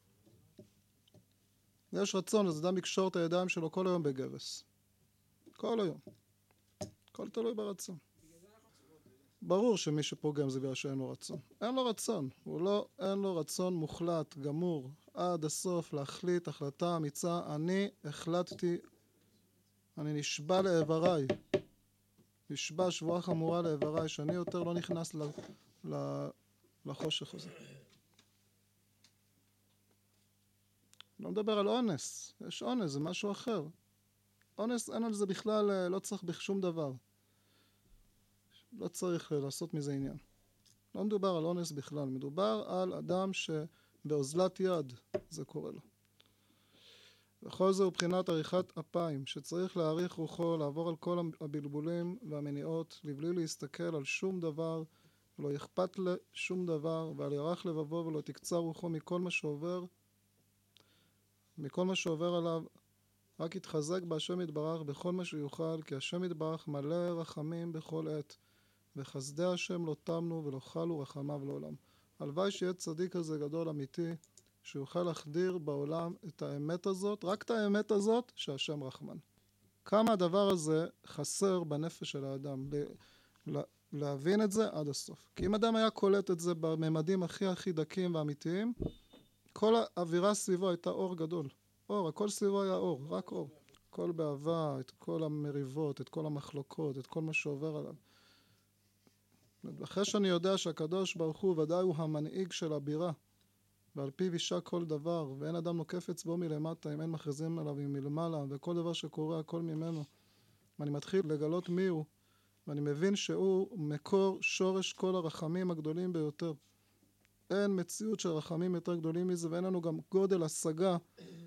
S1: יש רצון, אז אדם יקשור את הידיים שלו כל היום בגבס. כל היום. הכל תלוי ברצון. ברור שמי שפוגם זה בגלל שאין לו רצון. אין לו רצון. אין לו רצון מוחלט, גמור, עד הסוף להחליט החלטה אמיצה. אני החלטתי, אני נשבע לאיבריי. נשבע שבועה חמורה לאיבריי, שאני יותר לא נכנס לחושך הזה. לא מדבר על אונס. יש אונס, זה משהו אחר. אונס, אין על זה בכלל, לא צריך בשום דבר. לא צריך לעשות מזה עניין. לא מדובר על אונס בכלל, מדובר על אדם שבאוזלת יד זה קורה לו. וכל זה הוא בחינת עריכת אפיים, שצריך להעריך רוחו, לעבור על כל הבלבולים והמניעות, לבלי להסתכל על שום דבר, לא אכפת לשום דבר, ועל ירח לבבו ולא תקצר רוחו מכל מה שעובר עליו, רק יתחזק בהשם יתברך בכל מה שיוכל, כי השם יתברך מלא רחמים בכל עת, וחסדי השם לא תמנו ולא חלו רחמיו לעולם. הלוואי שיהיה צדיק כזה גדול אמיתי, שיוכל להחדיר בעולם את האמת הזאת, רק את האמת הזאת, שהשם רחמן. כמה הדבר הזה חסר בנפש של האדם, להבין את זה עד הסוף. כי אם אדם היה קולט את זה בממדים הכי דקים ואמיתיים, כל האווירה סביבו הייתה אור גדול. אור, הכל סביבו היה אור, רק אור. כל באהבה, את כל המריבות, את כל המחלוקות, את כל מה שעובר עליו. אחרי שאני יודע שהקדוש ברוך הוא ודאי הוא המנהיג של הבירה, ועל פיו אישה כל דבר, ואין אדם נוקף אצבעו מלמטה, אם אין מכריזים עליו מלמעלה, וכל דבר שקורה, הכל ממנו. ואני מתחיל לגלות מי הוא, ואני מבין שהוא מקור שורש כל הרחמים הגדולים ביותר. אין מציאות של רחמים יותר גדולים מזה, ואין לנו גם גודל השגה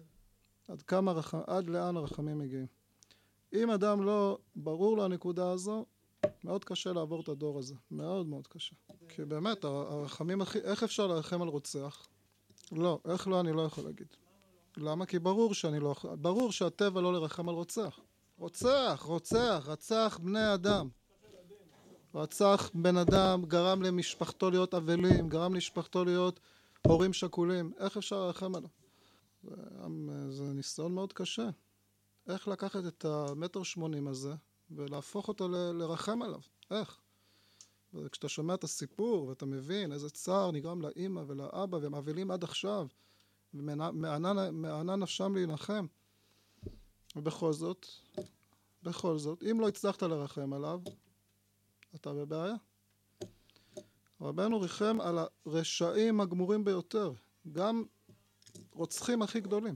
S1: עד לאן הרחמים מגיעים. אם אדם לא ברור לו הנקודה הזו, מאוד קשה לעבור את הדור הזה. מאוד מאוד קשה. כי באמת, הרחמים איך אפשר לרחם על רוצח? לא, איך לא, אני לא יכול להגיד. למה? כי ברור שאני לא יכול, ברור שהטבע לא לרחם על רוצח. רצח בני אדם. רצח בן אדם, גרם למשפחתו להיות אבלים, גרם למשפחתו להיות הורים שכולים. איך אפשר לרחם עליו? זה ניסיון מאוד קשה. איך לקחת את ה1.80 הזה ולהפוך אותו לרחם עליו? איך? וכשאתה שומע את הסיפור ואתה מבין איזה צער נגרם לאמא ולאבא והם אבלים עד עכשיו ומענה נפשם להנחם, ובכל זאת, אם לא הצלחת לרחם עליו, אתה בבעיה. רבנו ריחם על הרשעים הגמורים ביותר, גם רוצחים הכי גדולים.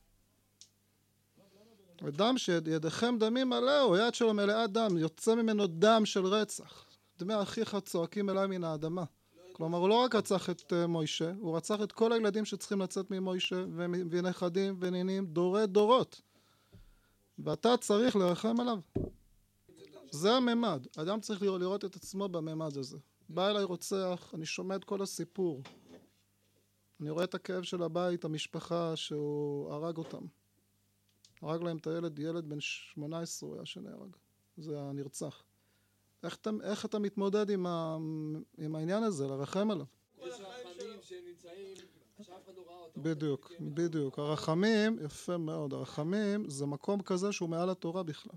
S1: אדם שידיכם דמים מלאו, יד שלו מלאה דם, יוצא ממנו דם של רצח. דמי אחיך צועקים אליי מן האדמה. כלומר, הוא לא רק רצח את מוישה, הוא רצח את כל הילדים שצריכים לצאת ממוישה, ונכדים ונינים, דורות. ואתה צריך לרחם עליו. זה הממד. אדם צריך לראות את עצמו בממד הזה. בא אליי רוצח, אני שומע את כל הסיפור. אני רואה את הכאב של הבית, המשפחה, שהוא הרג אותם. הרג להם את ילד בן 18 הוא היה שנהרג. זה הנרצח. איך אתה מתמודד עם העניין הזה, לרחם עליו?
S4: יש רחמים שנמצאים, שאף אחד לא ראה אותם.
S1: בדיוק. הרחמים, יפה מאוד, הרחמים זה מקום כזה שהוא מעל התורה בכלל.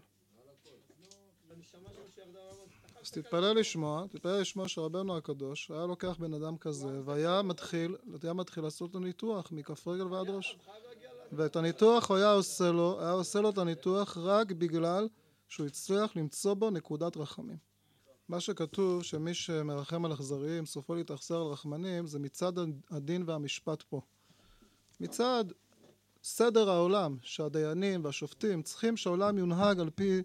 S1: אז תתפלל לשמוע שרבנו הקדוש היה לוקח בן אדם כזה והיה מתחיל לעשות לו ניתוח מכף רגל ועד ראש. ואת הניתוח הוא היה עושה לו את הניתוח רק בגלל שהוא הצליח למצוא בו נקודת רחמים. מה שכתוב שמי שמרחם על אכזריים סופו להתאכזר על רחמנים, זה מצד הדין והמשפט פה. מצד סדר העולם שהדיינים והשופטים צריכים שהעולם יונהג על פי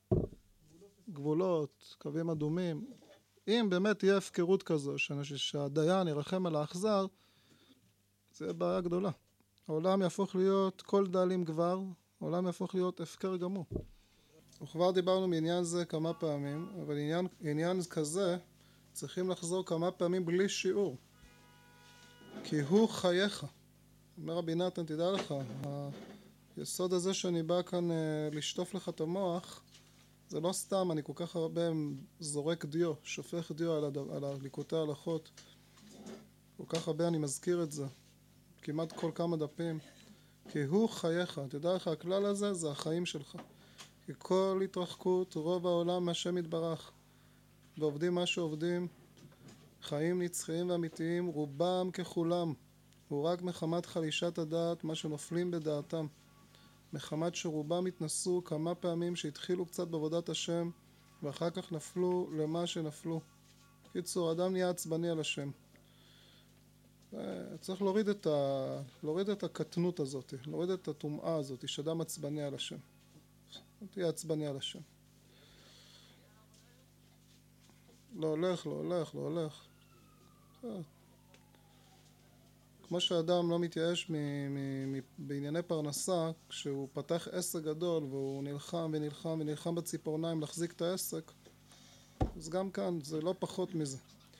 S1: גבולות, קווים אדומים. אם באמת תהיה הפקרות כזו שהדיין ירחם על האכזר, זה בעיה גדולה. העולם יהפוך להיות כל דאלים גבר, העולם יהפוך להיות הפקר גמור. וכבר דיברנו מעניין זה כמה פעמים, אבל עניין כזה צריכים לחזור כמה פעמים בלי שיעור. כי הוא חייך. אומר רבי נתן, תדע לך, היסוד הזה שאני בא כאן לשטוף לך את המוח, זה לא סתם, אני כל כך הרבה זורק דיו, שופך דיו על הליקוטי ההלכות. כל כך הרבה אני מזכיר את זה, כמעט כל כמה דפים. כי הוא חייך, תדע לך, הכלל הזה זה החיים שלך. כי כל התרחקות, רוב העולם מהשם יתברך. ועובדים מה שעובדים, חיים נצחיים ואמיתיים, רובם ככולם. הוא רק מחמת חלישת הדעת, מה שנופלים בדעתם. מחמת שרובם התנסו כמה פעמים שהתחילו קצת בעבודת השם, ואחר כך נפלו למה שנפלו. קיצור, אדם נהיה עצבני על השם. צריך להוריד את הקטנות הזאת, להוריד את הטומאה הזאת, שאדם עצבני על השם. תהיה עצבני על השם. לא הולך. כמו שאדם לא מתייאש בענייני פרנסה, כשהוא פתח עסק גדול והוא נלחם בציפורניים להחזיק את העסק, אז גם כאן זה לא פחות מזה.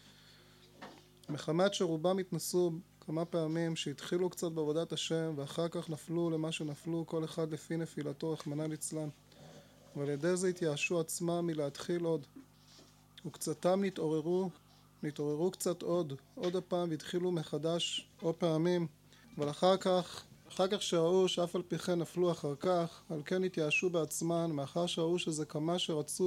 S1: מחמת שרובם התנסו כמה פעמים שהתחילו קצת בעבודת השם ואחר כך נפלו למה שנפלו, כל אחד לפי נפילתו, רחמנא ליצלן, ועל ידי זה התייאשו עצמם מלהתחיל עוד, וקצתם נתעוררו קצת עוד הפעם והתחילו מחדש עוד פעמים, אבל אחר כך שראו שאף על פי כן נפלו אחר כך, על כן התייאשו בעצמן, מאחר שראו שזה כמה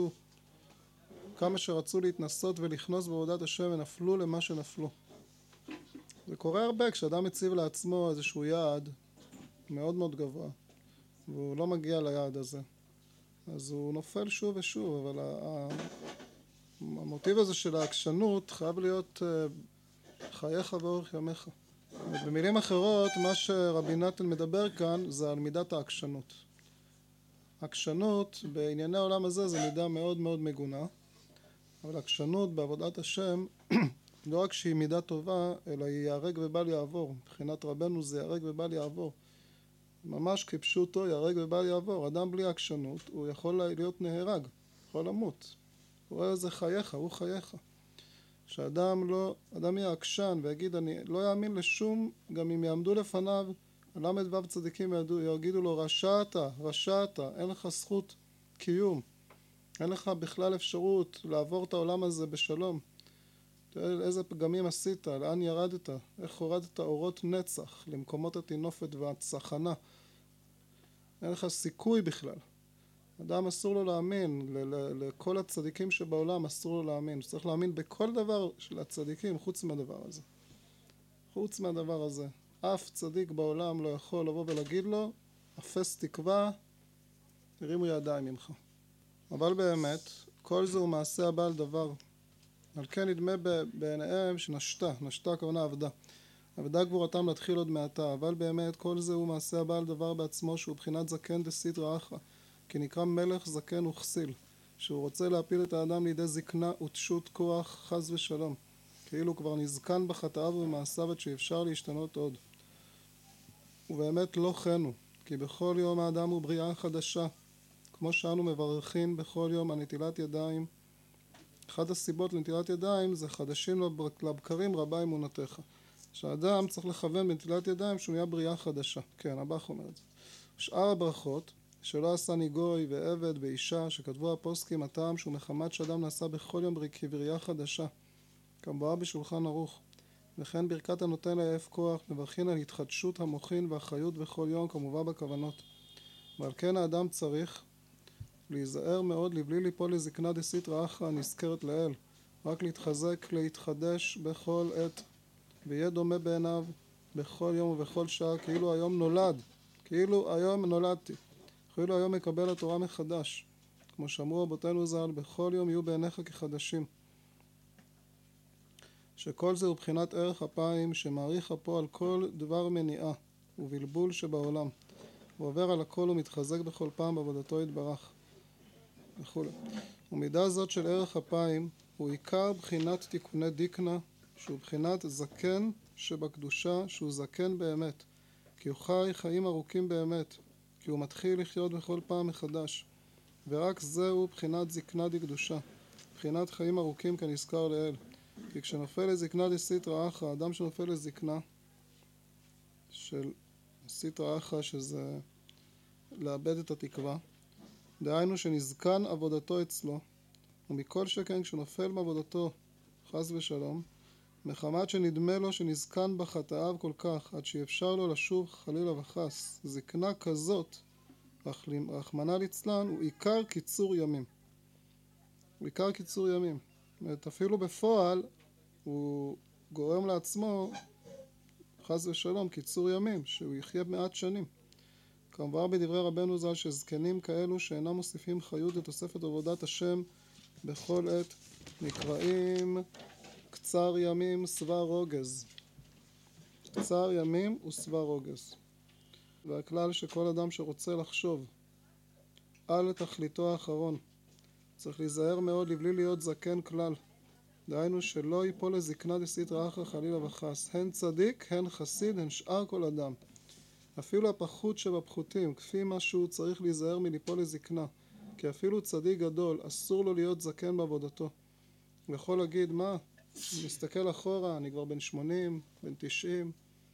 S1: שרצו להתנסות ולכנוס בעבודת השם ונפלו למה שנפלו. זה קורה הרבה כשאדם מציב לעצמו איזשהו יעד מאוד מאוד גבוה והוא לא מגיע ליעד הזה, אז הוא נופל שוב ושוב. אבל המוטיב הזה של העקשנות חייב להיות חייך ואורך ימיך. במילים אחרות, מה שרבי נתן מדבר כאן זה על מידת העקשנות. עקשנות בענייני העולם הזה זה מידה מאוד מאוד מגונה, אבל עקשנות בעבודת השם לא רק שהיא מידה טובה, אלא היא ייהרג ובל יעבור. מבחינת רבנו זה ייהרג ובל יעבור. ממש כפשוטו, ייהרג ובל יעבור. אדם בלי עקשנות הוא יכול להיות נהרג, יכול למות. הוא רואה איזה חייך, הוא חייך. שאדם יהיה עקשן ויגיד אני לא יאמין לשום, גם אם יעמדו לפניו למד ו' צדיקים יגידו לו רשעת, אין לך זכות קיום, אין לך בכלל אפשרות לעבור את העולם הזה בשלום. תראה איזה פגמים עשית, לאן ירדת, איך הורדת אורות נצח למקומות התינופת והצחנה. אין לך סיכוי בכלל. אדם אסור לו להאמין, לכל הצדיקים שבעולם אסור לו להאמין. צריך להאמין בכל דבר של הצדיקים חוץ מהדבר הזה. אף צדיק בעולם לא יכול לבוא ולהגיד לו, אפס תקווה, תרימו ידיים ממך. אבל באמת, כל זה הוא מעשה הבעל דבר. על כן נדמה בעיניהם נשתה הכוונה עבדה גבורתם להתחיל עוד מעתה, אבל באמת כל זה הוא מעשה הבעל דבר בעצמו, שהוא בחינת זקן דסיטרא אחרא, כי נקרא מלך זקן וכסיל, שהוא רוצה להפיל את האדם לידי זקנה ותשות כוח חס ושלום, כאילו כבר נזקן בחטאיו ובמעשיו עד שאפשר להשתנות עוד. ובאמת לא כן הוא, כי בכל יום האדם הוא בריאה חדשה, כמו שאנו מברכים בכל יום על נטילת ידיים. אחת הסיבות לנטילת ידיים זה חדשים לבקרים רבה אמונתך. שהאדם צריך לכוון בנטילת ידיים שהוא נהיה בריאה חדשה. כן, הבח אומר את זה. שאר הברכות שלא עשני גוי ועבד ואישה שכתבו הפוסקים הטעם שהוא מחמת שאדם נעשה בכל יום כבריאה חדשה, כמבואר בשולחן ערוך. וכן ברכת הנותן לעייף כוח מברכין על התחדשות המוחין והחיות בכל יום כמובן בכוונות. ועל כן האדם צריך להיזהר מאוד לבלי ליפול לזקנה דסיטרא אחרא הנזכרת לעיל, רק להתחזק, להתחדש בכל עת, ויהיה דומה בעיניו בכל יום ובכל שעה, כאילו היום נולדתי, כאילו היום מקבל התורה מחדש, כמו שאמרו רבותינו ז"ל, בכל יום יהיו בעיניך כחדשים. שכל זה הוא בחינת ערך אפיים שמעריך אפו על כל דבר מניעה ובלבול שבעולם, ועובר על הכל ומתחזק בכל פעם בעבודתו יתברך וכו'. ומידה זאת של ערך אפיים הוא עיקר בחינת תיקוני דיקנה, שהוא בחינת זקן שבקדושה, שהוא זקן באמת, כי הוא חי חיים ארוכים באמת, כי הוא מתחיל לחיות בכל פעם מחדש, ורק זהו בחינת זקנה דקדושה, בחינת חיים ארוכים כנזכר לעיל. כי כשנופל לזקנה דסיטרא אחרא, אדם שנופל לזקנה של סיטרא אחרא, שזה לאבד את התקווה, דהיינו שנזקן עבודתו אצלו, ומכל שכן כשנופל מעבודתו חס ושלום, מחמת שנדמה לו שנזקן בחטאיו כל כך, עד שאפשר לו לשוב חלילה וחס. זקנה כזאת, רחמנא ליצלן, הוא עיקר קיצור ימים. הוא עיקר קיצור ימים. זאת אומרת, אפילו בפועל הוא גורם לעצמו חס ושלום קיצור ימים, שהוא יחיה מעט שנים. כמובן בדברי רבנו ז"ל שזקנים כאלו שאינם מוסיפים חיות לתוספת עבודת השם בכל עת נקראים קצר ימים שבע רוגז. קצר ימים ושבע רוגז. והכלל שכל אדם שרוצה לחשוב על תכליתו האחרון צריך להיזהר מאוד לבלי להיות זקן כלל. דהיינו שלא ייפול לזקנה דסתרא אחרא חלילה וחס. הן צדיק, הן חסיד, הן שאר כל אדם. אפילו הפחות שבפחותים, כפי מה שהוא צריך להיזהר מליפול לזקנה. כי אפילו צדיק גדול, אסור לו להיות זקן בעבודתו. יכול להגיד, מה? אני מסתכל אחורה, אני כבר בן 80, בן 90.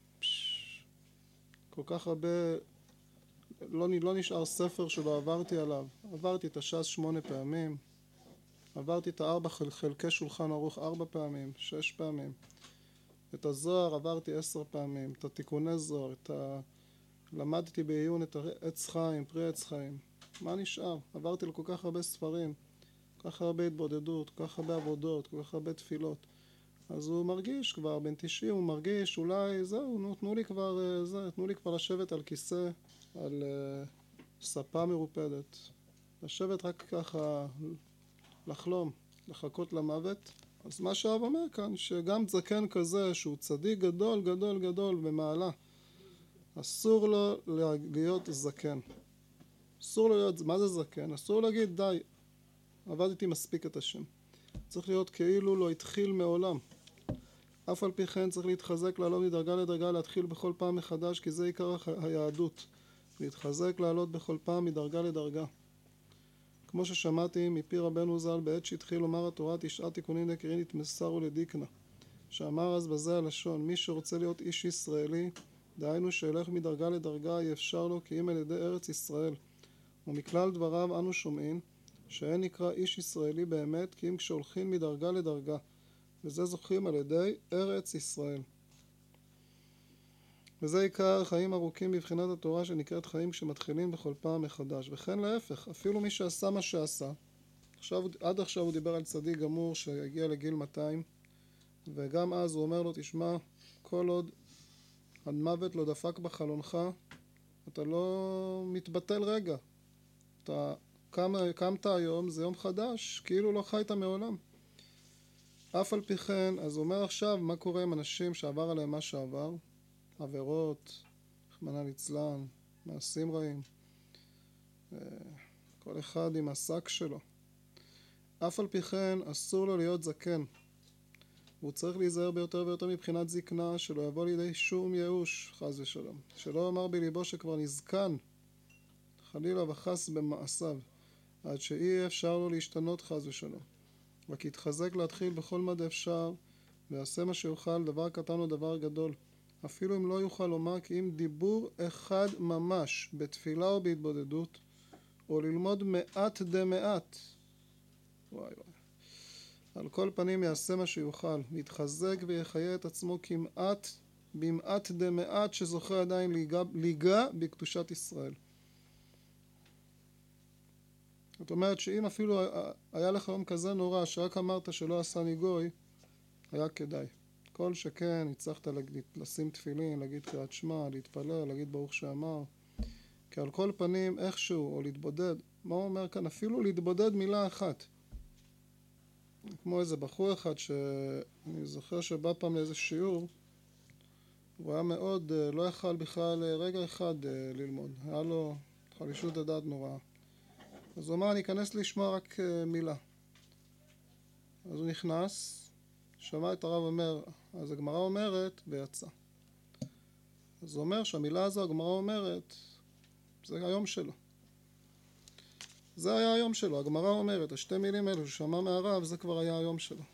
S1: כל כך הרבה, לא נשאר ספר שלא עברתי עליו. עברתי את הש"ס 8 פעמים. עברתי את 4 חלקי שולחן ערוך 4 פעמים, 6 פעמים. את הזוהר עברתי 10 פעמים. את התיקוני זוהר, למדתי בעיון את עץ חיים, פרי עץ חיים. מה נשאר? עברתי לכל כך הרבה ספרים, כל כך הרבה התבודדות, כל כך הרבה עבודות, כל כך הרבה תפילות. אז הוא מרגיש כבר, בן 90, הוא מרגיש אולי, זהו, תנו לי כבר לשבת על כיסא, על ספה מרופדת. לשבת רק ככה, לחלום, לחכות למוות. אז מה שהרב אומר כאן, שגם זקן כזה, שהוא צדיק גדול, גדול, גדול במעלה, אסור לו להיות זקן. אסור לו להיות, מה זה זקן? אסור להגיד, די, עבדתי מספיק את השם. צריך להיות כאילו לא התחיל מעולם. אף על פי כן צריך להתחזק, לעלות מדרגה לדרגה, להתחיל בכל פעם מחדש, כי זה עיקר היהדות. להתחזק, לעלות בכל פעם מדרגה לדרגה. כמו ששמעתי מפי רבנו ז"ל, בעת שהתחיל לומר התורה 9 תיקונים דקרין נתמסרו לדיקנה. שאמר אז בזה הלשון, מי שרוצה להיות איש ישראלי, דהיינו שילך מדרגה לדרגה, יהיה אפשר לו כי אם על ידי ארץ ישראל. ומכלל דבריו אנו שומעים שאין נקרא איש ישראלי באמת, כי אם כשהולכים מדרגה לדרגה, וזה זוכים על ידי ארץ ישראל. וזה עיקר חיים ארוכים בבחינת התורה שנקראת חיים כשמתחילים בכל פעם מחדש. וכן להפך, אפילו מי שעשה מה שעשה, עד עכשיו הוא דיבר על צדיק גמור שהגיע לגיל 200, וגם אז הוא אומר לו, תשמע, כל עוד המוות לא דפק בחלונך, אתה לא מתבטל רגע. אתה קמת היום, זה יום חדש, כאילו לא חיית מעולם. אף על פי כן, אז הוא אומר עכשיו, מה קורה עם אנשים שעבר עליהם מה שעבר? עבירות, רחמנא ליצלן, מעשים רעים. כל אחד עם השק שלו. אף על פי כן, אסור לו להיות זקן. הוא צריך להיזהר ביותר ויותר מבחינת זקנה, שלא יבוא לידי שום ייאוש, חס ושלום. שלא אמר בליבו שכבר נזקן, חלילה וחס במעשיו, עד שאי אפשר לו להשתנות חס ושלום. רק יתחזק להתחיל בכל מד אפשר, ויעשה מה שיוכל, דבר קטן או דבר גדול. אפילו אם לא יוכל לומר כי אם דיבור אחד ממש, בתפילה או בהתבודדות, או ללמוד מעט דמעט. וואי וואי. על כל פנים יעשה מה שיוכל, יתחזק ויחיה את עצמו כמעט, במעט דמעט שזוכה עדיין ליגע בקדושת ישראל. זאת אומרת שאם אפילו היה לך יום כזה נורא שרק אמרת שלא עשני גוי, היה כדאי. כל שכן הצלחת לשים תפילין, להגיד קריאת שמע, להתפלל, להגיד ברוך שאמר. כי על כל פנים איכשהו, או להתבודד, מה הוא אומר כאן? אפילו להתבודד מילה אחת. כמו איזה בחור אחד שאני זוכר שבא פעם לאיזה שיעור, הוא היה מאוד, לא יכל בכלל רגע אחד ללמוד. היה לו חלישות הדעת נוראה. אז הוא אמר, אני אכנס לשמוע רק מילה. אז הוא נכנס, שמע את הרב אומר, אז הגמרא אומרת, ויצא. אז הוא אומר שהמילה הזו, הגמרא אומרת, זה היום שלו. זה היה היום שלו, הגמרא אומרת, השתי מילים האלו ששמע מהרב, זה כבר היה היום שלו.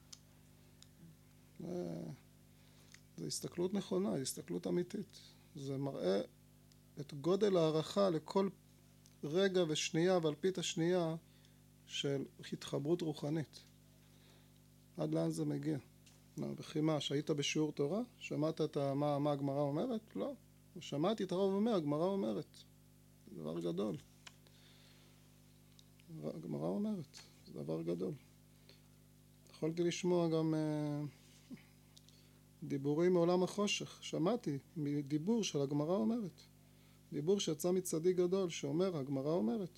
S1: זה הסתכלות נכונה, הסתכלות אמיתית. זה מראה את גודל הערכה לכל רגע ושנייה ואלפית השנייה של התחברות רוחנית. עד לאן זה מגיע? וכי מה, שהיית בשיעור תורה? שמעת מה הגמרא אומרת? לא. שמעתי את הרב אומר, הגמרא אומרת. זה דבר גדול. הגמרא אומרת, זה דבר גדול. יכולתי לשמוע גם דיבורים מעולם החושך. שמעתי מדיבור של הגמרא אומרת. דיבור שיצא מצדיק גדול שאומר, הגמרא אומרת.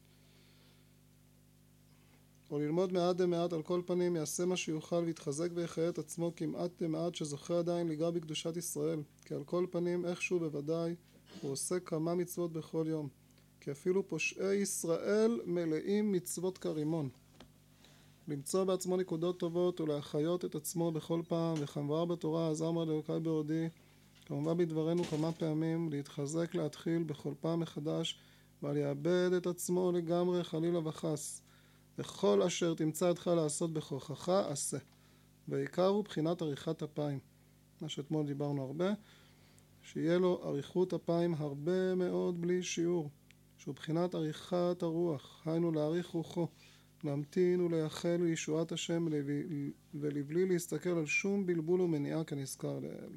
S1: או ללמוד מעט דמעט, על כל פנים יעשה מה שיוכל ויתחזק ויחיה את עצמו כמעט דמעט שזוכה עדיין ליגע בקדושת ישראל, כי על כל פנים איכשהו בוודאי הוא עושה כמה מצוות בכל יום, כי אפילו פושעי ישראל מלאים מצוות כרימון. למצוא בעצמו נקודות טובות ולהחיות את עצמו בכל פעם, וכמובן בתורה עזר לאלוקי בעודי, כמובן בדברנו כמה פעמים, להתחזק להתחיל בכל פעם מחדש, ועל יאבד את עצמו לגמרי חלילה וחס. וכל אשר תמצא אותך לעשות בכוחך עשה. והעיקר הוא בחינת עריכת אפיים, מה שאתמול דיברנו הרבה, שיהיה לו אריכות אפיים הרבה מאוד בלי שיעור, שהוא בחינת עריכת הרוח, היינו להעריך רוחו, להמתין ולייחל לישועת השם ולבלי להסתכל על שום בלבול ומניעה כנזכר לעיל.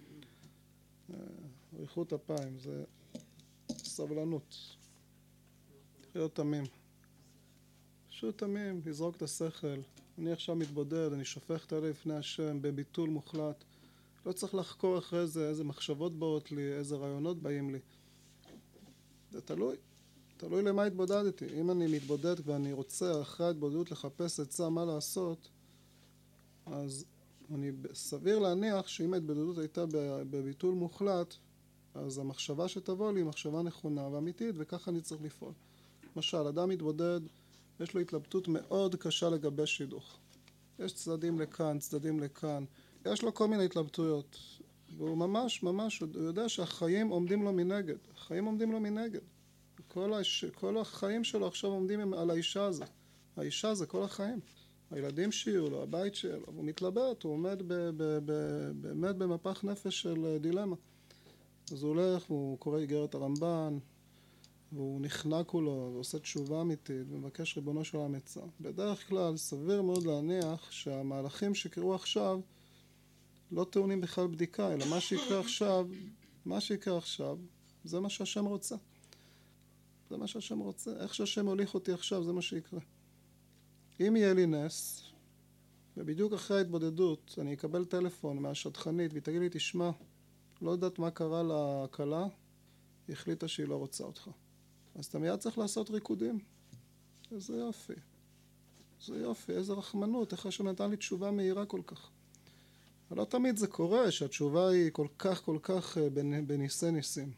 S1: אריכות אפיים זה סבלנות, להיות תמים. פשוט תמים, לזרוק את השכל. אני עכשיו מתבודד, אני שופך את הלב לפני השם בביטול מוחלט. לא צריך לחקור אחרי זה איזה מחשבות באות לי, איזה רעיונות באים לי. זה תלוי למה התבודדתי. אם אני מתבודד ואני רוצה אחרי ההתבודדות לחפש עצה מה לעשות, אז אני סביר להניח שאם ההתבודדות הייתה בביטול מוחלט, אז המחשבה שתבוא לי היא מחשבה נכונה ואמיתית, וככה אני צריך לפעול. למשל, אדם מתבודד, יש לו התלבטות מאוד קשה לגבי שידוך. יש צדדים לכאן, צדדים לכאן. יש לו כל מיני התלבטויות. והוא ממש, הוא יודע שהחיים עומדים לו מנגד. החיים עומדים לו מנגד. כל החיים שלו עכשיו עומדים על האישה הזאת. האישה זה כל החיים. הילדים שיהיו לו, הבית שיהיה לו. הוא מתלבט, הוא עומד באמת במפח נפש של דילמה. אז הוא הולך, הוא קורא איגרת הרמב"ן, והוא נכנע כולו ועושה תשובה אמיתית ומבקש ריבונו של עולם עצה. בדרך כלל סביר מאוד להניח שהמהלכים שקרו עכשיו לא טעונים בכלל בדיקה, אלא מה שיקרה עכשיו זה מה שהשם רוצה. זה מה שהשם רוצה. איך שהשם הוליך אותי עכשיו זה מה שיקרה. אם יהיה לי נס, ובדיוק אחרי ההתבודדות אני אקבל טלפון מהשטחנית והיא תגיד לי, תשמע, לא יודעת מה קרה לכלה, היא החליטה שהיא לא רוצה אותך. אז אתה מיד צריך לעשות ריקודים. איזה יופי. איזה יופי, איזה רחמנות, איך השם נתן לי תשובה מהירה כל כך. אבל לא תמיד זה קורה שהתשובה היא כל כך בניסי ניסים.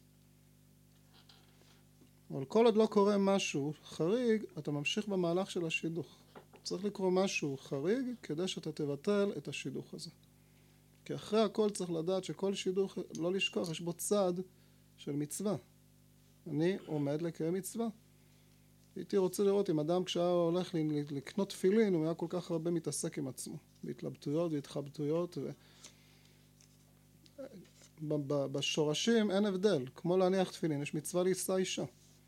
S1: אבל כל עוד לא קורה משהו חריג, אתה ממשיך במהלך של השידוך. צריך לקרוא משהו חריג כדי שאתה תבטל את השידוך הזה. כי אחרי הכל צריך לדעת שכל שידוך, לא לשכוח, יש בו צד של מצווה. אני עומד לקיים מצווה. הייתי רוצה לראות אם אדם כשהיה הולך לקנות תפילין, הוא היה כל כך הרבה מתעסק עם עצמו. בהתלבטויות והתחבטויות. בשורשים אין הבדל. כמו להניח תפילין, יש מצווה לישא אישה.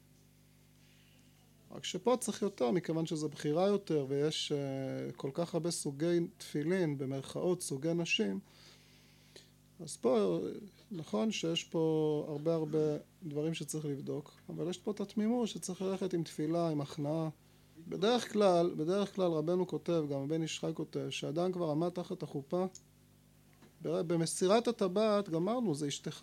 S1: רק שפה צריך יותר, מכיוון שזו בחירה יותר, ויש כל כך הרבה סוגי תפילין, במרכאות סוגי נשים, אז פה נכון שיש פה הרבה דברים שצריך לבדוק, אבל יש פה את התמימות שצריך ללכת עם תפילה, עם הכנעה. בדרך כלל רבנו כותב, גם הבן איש חי כותב, שאדם כבר עמד תחת החופה, במסירת הטבעת גמרנו, זה אשתך.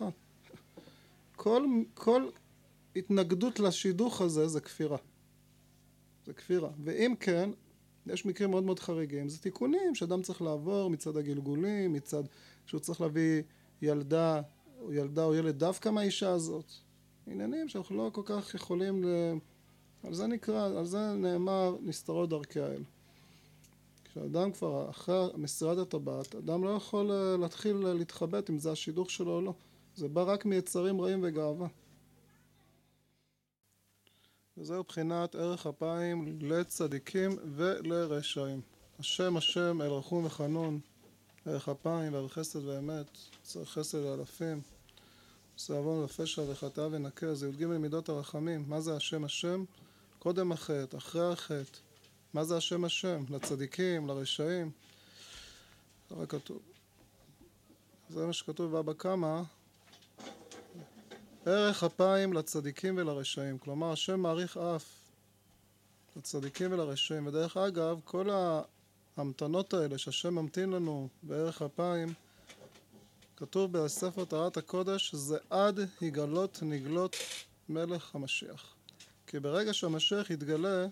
S1: כל התנגדות לשידוך הזה זה כפירה. זה כפירה. ואם כן, יש מקרים מאוד מאוד חריגים. זה תיקונים שאדם צריך לעבור מצד הגלגולים, מצד שהוא צריך להביא ילדה או ילד דווקא מהאישה הזאת. עניינים שאנחנו לא כל כך יכולים על זה נאמר נסתרות דרכי האל. כשאדם כבר אחרי מסירת הטבעת, אדם לא יכול להתחיל להתחבט אם זה השידוך שלו או לא. זה בא רק מיצרים רעים וגאווה. וזהו בחינת ערך אפיים לצדיקים ולרשעים. השם אל רחום וחנון, ערך אפיים וערך חסד ואמת, צריך חסד לאלפים. עושה עוון ופשע וחטא ונקה. זה י"ג מידות הרחמים. מה זה השם השם? קודם החטא, אחרי החטא. מה זה השם השם? לצדיקים, לרשעים. זה רק כתוב. זה מה שכתוב בבא קמא. ערך אפיים לצדיקים ולרשעים. כלומר, השם מעריך אף לצדיקים ולרשעים. ודרך אגב, כל ההמתנות האלה שהשם ממתין לנו בערך אפיים, כתוב בספר תורת הקודש, זה עד יגלות נגלות מלך המשיח. כי ברגע שהמשיח יתגלה,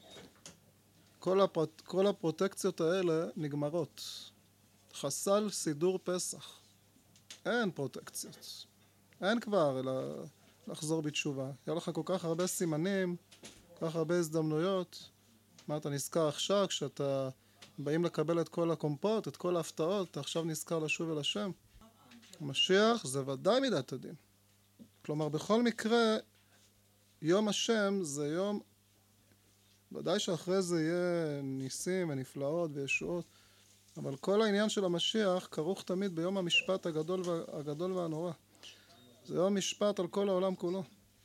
S1: כל הפרוטקציות האלה נגמרות. חסל סידור פסח. אין פרוטקציות. אין כבר אלא לחזור בתשובה. יהיה לך כל כך הרבה סימנים, כל כך הרבה הזדמנויות. מה אתה נזכר עכשיו כשאתה באים לקבל את כל הקומפות, את כל ההפתעות, אתה עכשיו נזכר לשוב אל השם? המשיח זה ודאי מידת הדין. כלומר, בכל מקרה, יום השם זה יום, ודאי שאחרי זה יהיה ניסים ונפלאות וישועות, אבל כל העניין של המשיח כרוך תמיד ביום המשפט הגדול והנורא. זה יום משפט על כל העולם כולו.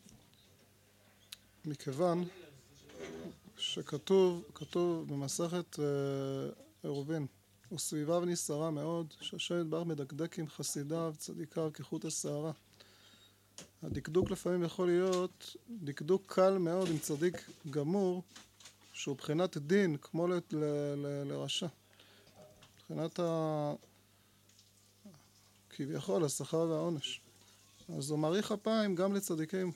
S1: מכיוון שכתוב במסכת עירובין, וסביביו נסערה מאוד, שהשם יתברך מדקדק עם חסידיו, צדיקיו כחוט השערה. הדקדוק לפעמים יכול להיות דקדוק קל מאוד עם צדיק גמור, שהוא בחינת דין, כמו לרשע. מבחינת כביכול השכר והעונש. אז הוא מעריך אפיים גם לצדיקים.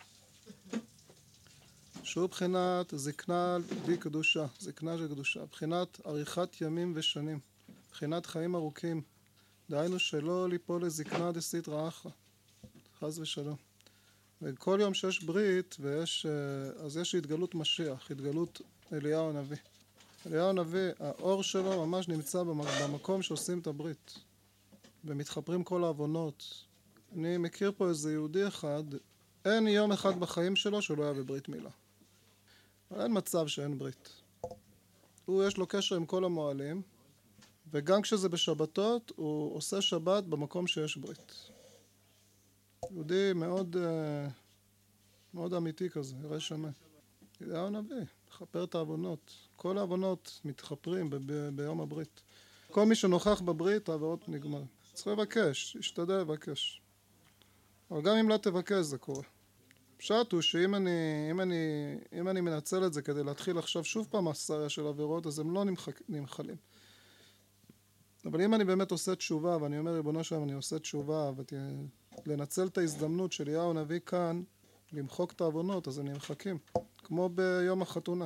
S1: שהוא בחינת זקנה די קדושה, זקנה של קדושה, בחינת עריכת ימים ושנים, בחינת חיים ארוכים, דהיינו שלא ליפול לזקנה דסית אחרא, חס ושלום. וכל יום שיש ברית, אז יש התגלות משיח, התגלות אליהו הנביא. אליהו הנביא, האור שלו ממש נמצא במקום שעושים את הברית, ומתחפרים כל העוונות. אני מכיר פה איזה יהודי אחד, אין יום אחד בחיים שלו שהוא לא היה בברית מילה. אבל אין מצב שאין ברית. הוא יש לו קשר עם כל המועלים, וגם כשזה בשבתות, הוא עושה שבת במקום שיש ברית. יהודי מאוד, מאוד אמיתי כזה, ירא שמן. אליהו הנביא, מכפר את העוונות. כל העוונות מתחפרים ביום הברית. כל מי שנוכח בברית, העבירות נגמר. צריך לבקש, להשתדל לבקש. אבל גם אם לא תבקש זה קורה. פשט הוא שאם אני מנצל את זה כדי להתחיל עכשיו שוב פעם הסריה של עבירות, אז הם לא נמחלים. אבל אם אני באמת עושה תשובה, ואני אומר ריבונו שלם, אני עושה תשובה, ולנצל את ההזדמנות של אליהו הנביא כאן, למחוק את העוונות, אז הם נמחקים. כמו ביום החתונה.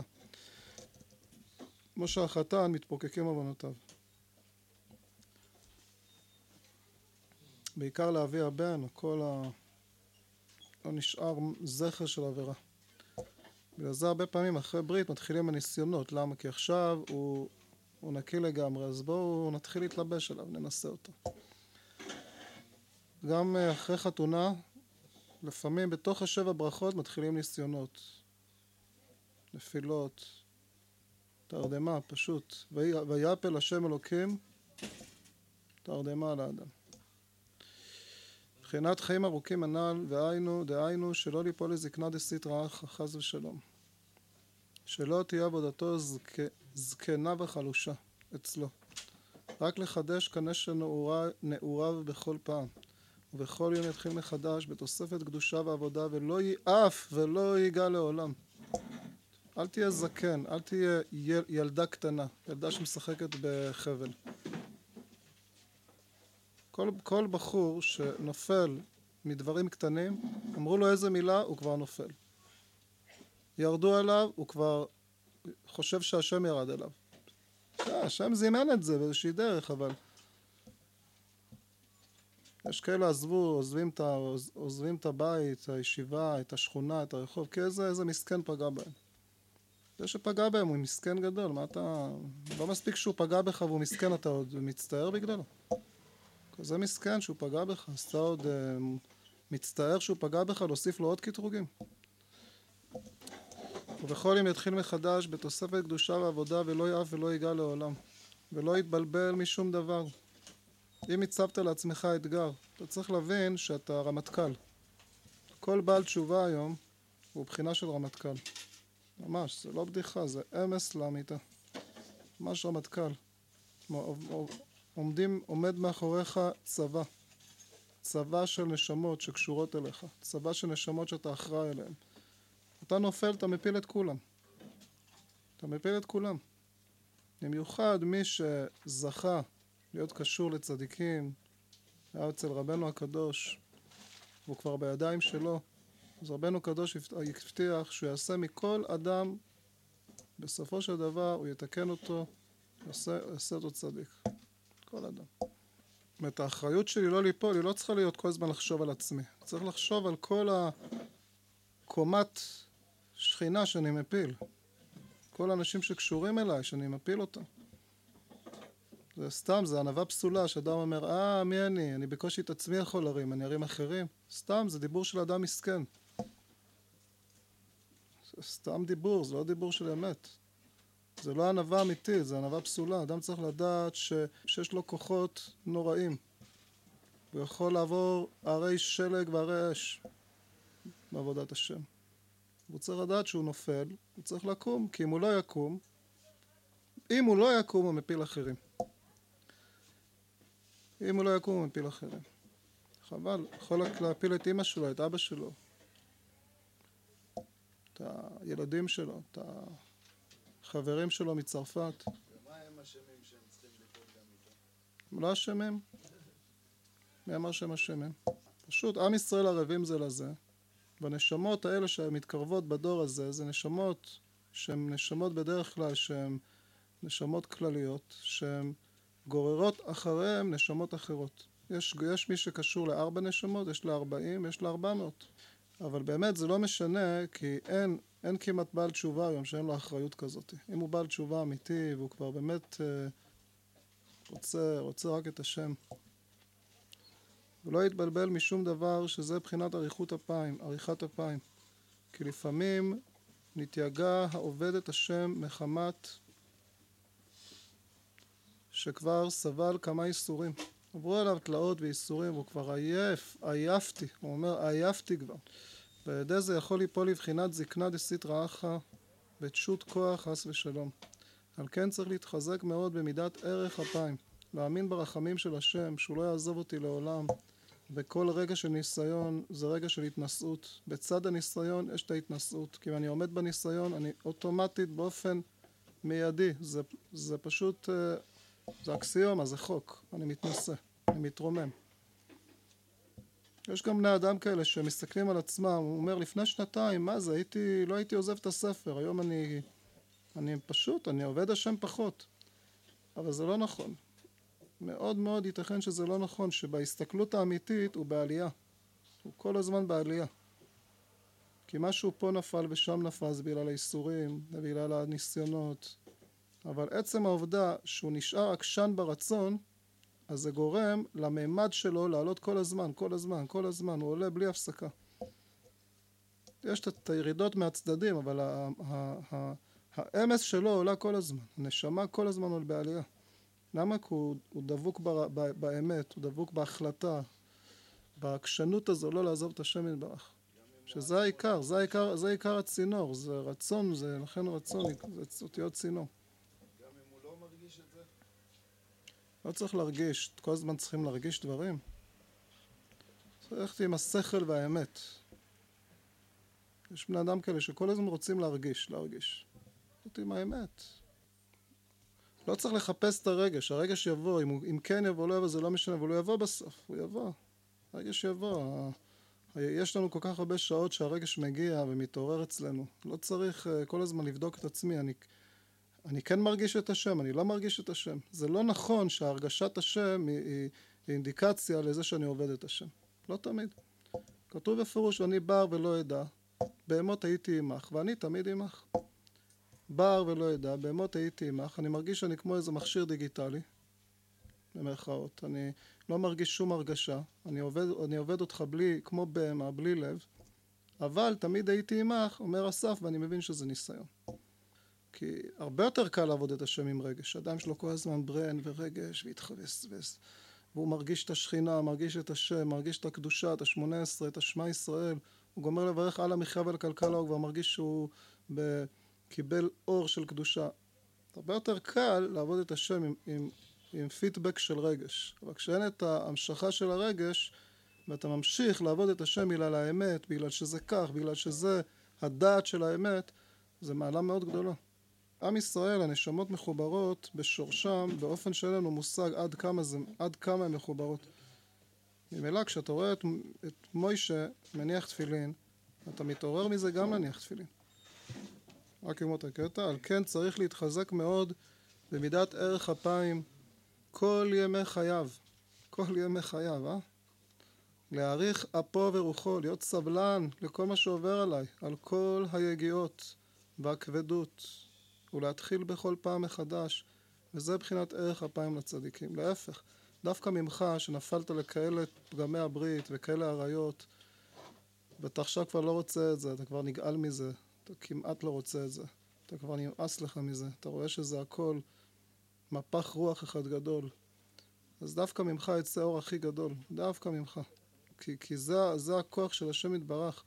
S1: כמו שהחתן מתפוקקים עוונותיו. בעיקר לאבי הבן, לא נשאר זכר של עבירה. בגלל זה הרבה פעמים אחרי ברית מתחילים הניסיונות. למה? כי עכשיו הוא נקי לגמרי, אז בואו נתחיל להתלבש עליו, ננסה אותו. גם אחרי חתונה, לפעמים בתוך 7 ברכות מתחילים ניסיונות. נפילות, תרדמה, פשוט. ויפל השם אלוקים, תרדמה על האדם. מבחינת חיים ארוכים הנ"ל, דהיינו שלא ליפול לזקנה דסית אחרא, חס ושלום. שלא תהיה עבודתו זקנה וחלושה אצלו. רק לחדש קנה של נעוריו בכל פעם. ובכל יום יתחיל מחדש בתוספת קדושה ועבודה, ולא ייאף ולא ייגע לעולם. אל תהיה זקן, אל תהיה ילדה קטנה, ילדה שמשחקת בחבל. כל בחור שנופל מדברים קטנים, אמרו לו איזה מילה, הוא כבר נופל. ירדו עליו, הוא כבר חושב שהשם ירד אליו. השם זימן את זה באיזושהי דרך, אבל יש כאלה עוזבים את הבית, את הישיבה, את השכונה, את הרחוב, כי איזה מסכן פגע בהם. זה שפגע בהם הוא מסכן גדול, מה אתה... לא מספיק שהוא פגע בך והוא מסכן, אתה עוד מצטער בגללו. כזה מסכן שהוא פגע בך, אז אתה עוד מצטער שהוא פגע בך, להוסיף לו עוד קטרוגים. ובכל יום יתחיל מחדש בתוספת קדושה ועבודה, ולא יאף ולא ייגע לעולם, ולא יתבלבל משום דבר. אם הצבת לעצמך אתגר, אתה צריך להבין שאתה רמטכ"ל. כל בעל תשובה היום הוא בחינה של רמטכ"ל. ממש, זה לא בדיחה, זה אמס לאמיתה. ממש רמטכ"ל. עומד מאחוריך צבא. צבא של נשמות שקשורות אליך. צבא של נשמות שאתה אחראי אליהן. אתה נופל, אתה מפיל את כולם. אתה מפיל את כולם. במיוחד מי שזכה להיות קשור לצדיקים, היה אצל רבנו הקדוש, והוא כבר בידיים שלו, אז רבנו הקדוש הבטיח שהוא יעשה מכל אדם, בסופו של דבר הוא יתקן אותו, יעשה אותו צדיק. כל אדם. את האחריות שלי לא ליפול, היא לא צריכה להיות כל הזמן לחשוב על עצמי. צריך לחשוב על כל הקומת שכינה שאני מפיל. כל האנשים שקשורים אליי, שאני מפיל אותם. זה סתם, זה ענווה פסולה, שאדם אומר, מי אני? אני בקושי את עצמי יכול להרים, אני ארים אחרים. סתם, זה דיבור של אדם מסכן. זה סתם דיבור, זה לא דיבור של אמת. זה לא ענווה אמיתית, זה ענווה פסולה. אדם צריך לדעת שיש לו כוחות נוראים. הוא יכול לעבור הרי שלג והרי אש בעבודת השם. הוא צריך לדעת שהוא נופל, הוא צריך לקום, כי אם הוא לא יקום, הוא מפיל אחרים. אם הוא לא יקום, הוא מפיל אחרים. חבל, יכול להפיל את אמא שלו, את אבא שלו, את הילדים שלו, את החברים שלו מצרפת.
S5: ומה הם אשמים שהם צריכים ליפול גם איתו?
S1: הם לא אשמים. מי אמר שהם אשמים? פשוט עם ישראל ערבים זה לזה. והנשמות האלה שמתקרבות בדור הזה, זה נשמות שהן נשמות בדרך כלל, שהן נשמות כלליות, שהן גוררות אחריהן נשמות אחרות. יש מי שקשור ל4 נשמות, יש לה 40, יש לה 400. אבל באמת זה לא משנה, כי אין כמעט בעל תשובה היום שאין לו אחריות כזאת. אם הוא בעל תשובה אמיתי, והוא כבר באמת רוצה רק את השם. ולא יתבלבל משום דבר שזה בחינת עריכת אפיים. כי לפעמים נתייגע העובד את השם מחמת שכבר סבל כמה איסורים. עברו עליו תלאות ואיסורים, והוא כבר עייפתי. הוא אומר, עייפתי כבר. וידי זה יכול ליפול לבחינת זקנה דסתרא אחא בתשות כוח חס ושלום. על כן צריך להתחזק מאוד במידת ערך אפיים. להאמין ברחמים של השם, שהוא לא יעזוב אותי לעולם. וכל רגע של ניסיון זה רגע של התנסות. בצד הניסיון יש את ההתנסות. כי אם אני עומד בניסיון, אני אוטומטית באופן מיידי. זה פשוט, זה אקסיומה, זה חוק. אני מתנסה, אני מתרומם. יש גם בני אדם כאלה שמסתכלים על עצמם, הוא אומר לפני שנתיים, מה זה? לא הייתי עוזב את הספר, היום אני עובד השם פחות. אבל זה לא נכון. מאוד מאוד ייתכן שזה לא נכון, שבהסתכלות האמיתית הוא בעלייה. הוא כל הזמן בעלייה. כי משהו פה נפל ושם נפל, זה בגלל האיסורים, זה בגלל הניסיונות. אבל עצם העובדה שהוא נשאר עקשן ברצון, אז זה גורם לממד שלו לעלות כל הזמן. הוא עולה בלי הפסקה. יש את הירידות מהצדדים, אבל האמס שלו עולה כל הזמן. הנשמה כל הזמן עולה בעלייה. למה? כי הוא דבוק באמת, הוא דבוק בהחלטה, בעקשנות הזו, לא לעזוב את השם יתברך. שזה העיקר, זה עיקר הצינור, זה רצון, לכן רצון, זה אותיות צינור.
S5: גם אם הוא לא מרגיש את זה?
S1: לא צריך להרגיש, כל הזמן צריכים להרגיש דברים. צריך ללכת עם השכל והאמת. יש בני אדם כאלה שכל הזמן רוצים להרגיש. זאת עם האמת. לא צריך לחפש את הרגש, הרגש יבוא, אם כן יבוא, לא יבוא, זה לא משנה, אבל הוא יבוא בסוף, הוא יבוא. הרגש יבוא. יש לנו כל כך הרבה שעות שהרגש מגיע ומתעורר אצלנו. לא צריך כל הזמן לבדוק את עצמי, אני כן מרגיש את השם, אני לא מרגיש את השם. זה לא נכון שהרגשת השם היא אינדיקציה לזה שאני עובד את השם. לא תמיד. כתוב בפירוש, אני בר ולא ידע, בהמות הייתי עמך, ואני תמיד עמך. בר ולא ידע, בהמות הייתי עמך, אני מרגיש שאני כמו איזה מכשיר דיגיטלי, במרכאות, אני לא מרגיש שום הרגשה, אני עובד אותך כמו בהמה, בלי לב, אבל תמיד הייתי עמך, אומר אסף, ואני מבין שזה ניסיון. כי הרבה יותר קל לעבוד את השם עם רגש, אדם שלו כל הזמן ברן ורגש והתחבס, והוא מרגיש את השכינה, מרגיש את השם, מרגיש את הקדושה, את ה18, את השמע ישראל, הוא גומר לברך על המחיה ולכלכלה, הוא כבר מרגיש שהוא קיבל אור של קדושה. הרבה יותר קל לעבוד את השם עם פידבק של רגש. אבל כשאין את ההמשכה של הרגש, ואתה ממשיך לעבוד את השם בגלל האמת, בגלל שזה כך, בגלל שזה הדעת של האמת, זה מעלה מאוד גדולה. עם ישראל, הנשמות מחוברות בשורשם, באופן שאין לנו מושג עד כמה הן מחוברות. ממילא, כשאתה רואה את מוישה מניח תפילין, אתה מתעורר מזה גם להניח תפילין. רק עם אותה קטע, על כן צריך להתחזק מאוד במידת ערך אפיים כל ימי חייו. כל ימי חייו, להעריך אפו ורוחו, להיות סבלן לכל מה שעובר עליי, על כל היגיעות והכבדות, ולהתחיל בכל פעם מחדש, וזה בחינת ערך אפיים לצדיקים. להפך, דווקא ממך שנפלת לכאלה פגמי הברית וכאלה עריות, ואתה עכשיו כבר לא רוצה את זה, אתה כבר נגעל מזה, אתה כמעט לא רוצה את זה, אתה כבר נמאס לך מזה, אתה רואה שזה הכל מפח רוח אחד גדול. אז דווקא ממך יצא אור הכי גדול, דווקא ממך. כי זה הכוח של השם יתברך.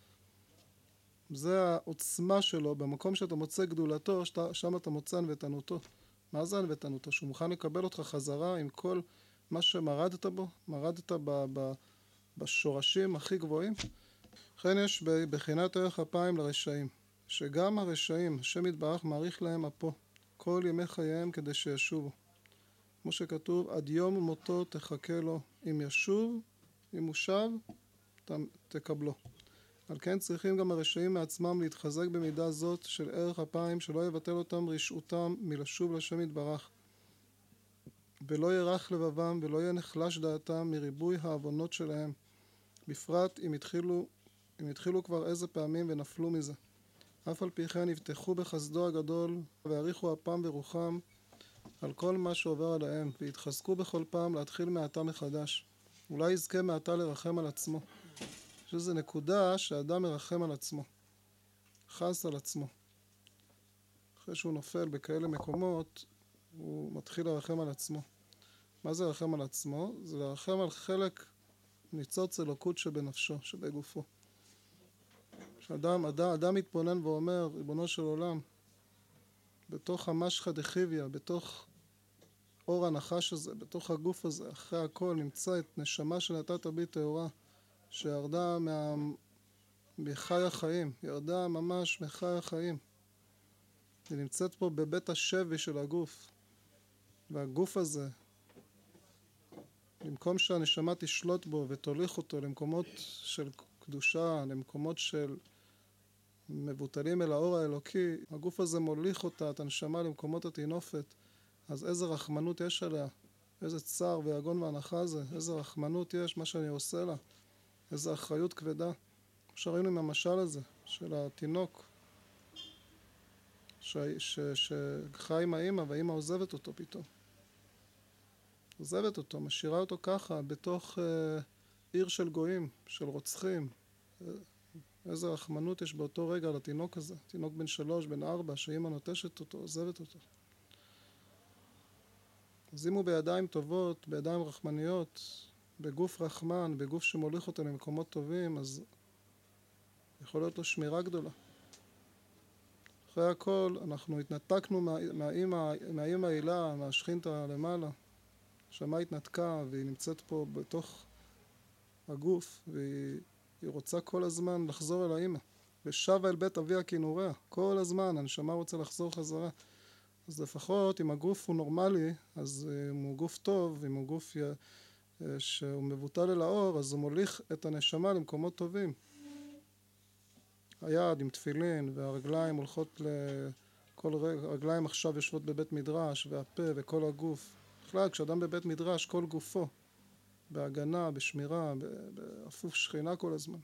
S1: זה העוצמה שלו, במקום שאתה מוצא גדולתו, שם אתה מוצא ענוותנותו. מה זה ענוותנותו? שהוא מוכן לקבל אותך חזרה עם כל מה שמרדת בו, מרדת בשורשים הכי גבוהים. לכן יש בחינת ערך אפיים לרשעים, שגם הרשעים, השם יתברך מעריך להם אפו, כל ימי חייהם כדי שישובו. כמו שכתוב, עד יום מותו תחכה לו, אם ישוב, אם הוא שב, תקבלו. על כן צריכים גם הרשעים מעצמם להתחזק במידה זאת של ערך אפיים, שלא יבטל אותם רשעותם מלשוב לשם יתברך. ולא ירח לבבם ולא יהיה נחלש דעתם מריבוי העוונות שלהם, בפרט אם התחילו כבר איזה פעמים ונפלו מזה. אף על פי כן יבטחו בחסדו הגדול ויריחו אפם ורוחם על כל מה שעובר עליהם, ויתחזקו בכל פעם להתחיל מעתה מחדש. אולי יזכה מעתה לרחם על עצמו. שזו נקודה שהאדם מרחם על עצמו, חס על עצמו. אחרי שהוא נופל בכאלה מקומות, הוא מתחיל לרחם על עצמו. מה זה לרחם על עצמו? זה לרחם על חלק ניצוץ אלוקות שבנפשו, שבגופו. אדם מתבונן ואומר, ריבונו של עולם, בתוך המשחא דחיביא, בתוך אור הנחש הזה, בתוך הגוף הזה, אחרי הכל נמצא את נשמה שנתת בי טהורה, שירדה מחי החיים, ירדה ממש מחי החיים. היא נמצאת פה בבית השבי של הגוף. והגוף הזה, במקום שהנשמה תשלוט בו ותוליך אותו למקומות של קדושה, למקומות של מבוטלים אל האור האלוקי, הגוף הזה מוליך אותה, את הנשמה, למקומות התינופת. אז איזה רחמנות יש עליה, איזה צער ויגון והנחה זה, איזה רחמנות יש, מה שאני עושה לה, איזה אחריות כבדה. שראינו עם המשל הזה, של התינוק, שחי עם האמא והאמא עוזבת אותו פתאום. עוזבת אותו, משאירה אותו ככה, בתוך עיר של גויים, של רוצחים. איזה רחמנות יש באותו רגע על התינוק הזה, תינוק בן 3, בן 4, שאמא נוטשת אותו, עוזבת אותו. אז אם הוא בידיים טובות, בידיים רחמניות, בגוף רחמן, בגוף שמוליך אותו למקומות טובים, אז יכול להיות לו שמירה גדולה. אחרי הכל, אנחנו התנתקנו מהאמא הילה, מהשכינתה למעלה. שמה התנתקה, והיא נמצאת פה בתוך הגוף, והיא רוצה כל הזמן לחזור אל האמא. ושבה אל בית אביה כנעוריה. כל הזמן, הנשמה רוצה לחזור חזרה. אז לפחות, אם הגוף הוא נורמלי, אז אם הוא גוף טוב, אם הוא גוף שהוא מבוטל אל האור, אז הוא מוליך את הנשמה למקומות טובים. היד עם תפילין, והרגליים הולכות הרגליים עכשיו יושבות בבית מדרש, והפה וכל הגוף. בכלל, כשאדם בבית מדרש, כל גופו, בהגנה, בשמירה, באפוף שכינה כל הזמן.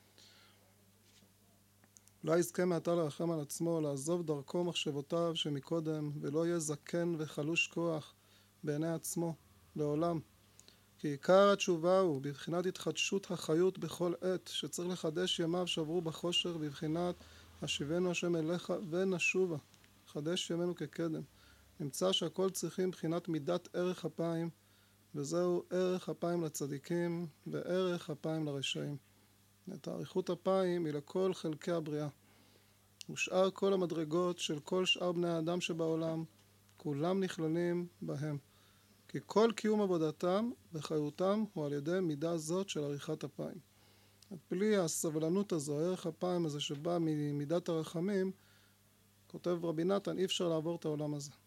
S1: אולי יזכה מעתה לרחם על עצמו, לעזוב דרכו מחשבותיו שמקודם, ולא יהיה זקן וחלוש כוח בעיני עצמו, לעולם. כי עיקר התשובה הוא בבחינת התחדשות החיות בכל עת, שצריך לחדש ימיו שעברו בחושר, בבחינת השיבנו השם אליך ונשובה, חדש ימינו כקדם. נמצא שהכל צריכים בחינת מידת ערך אפיים, וזהו ערך אפיים לצדיקים וערך אפיים לרשעים. את אריכות אפיים היא לכל חלקי הבריאה. ושאר כל המדרגות של כל שאר בני האדם שבעולם, כולם נכללים בהם. כי כל קיום עבודתם וחיותם הוא על ידי מידה זאת של אריכת אפיים. בלי הסבלנות הזו, ערך אפיים הזה שבא ממידת הרחמים, כותב רבי נתן, אי אפשר לעבור את העולם הזה.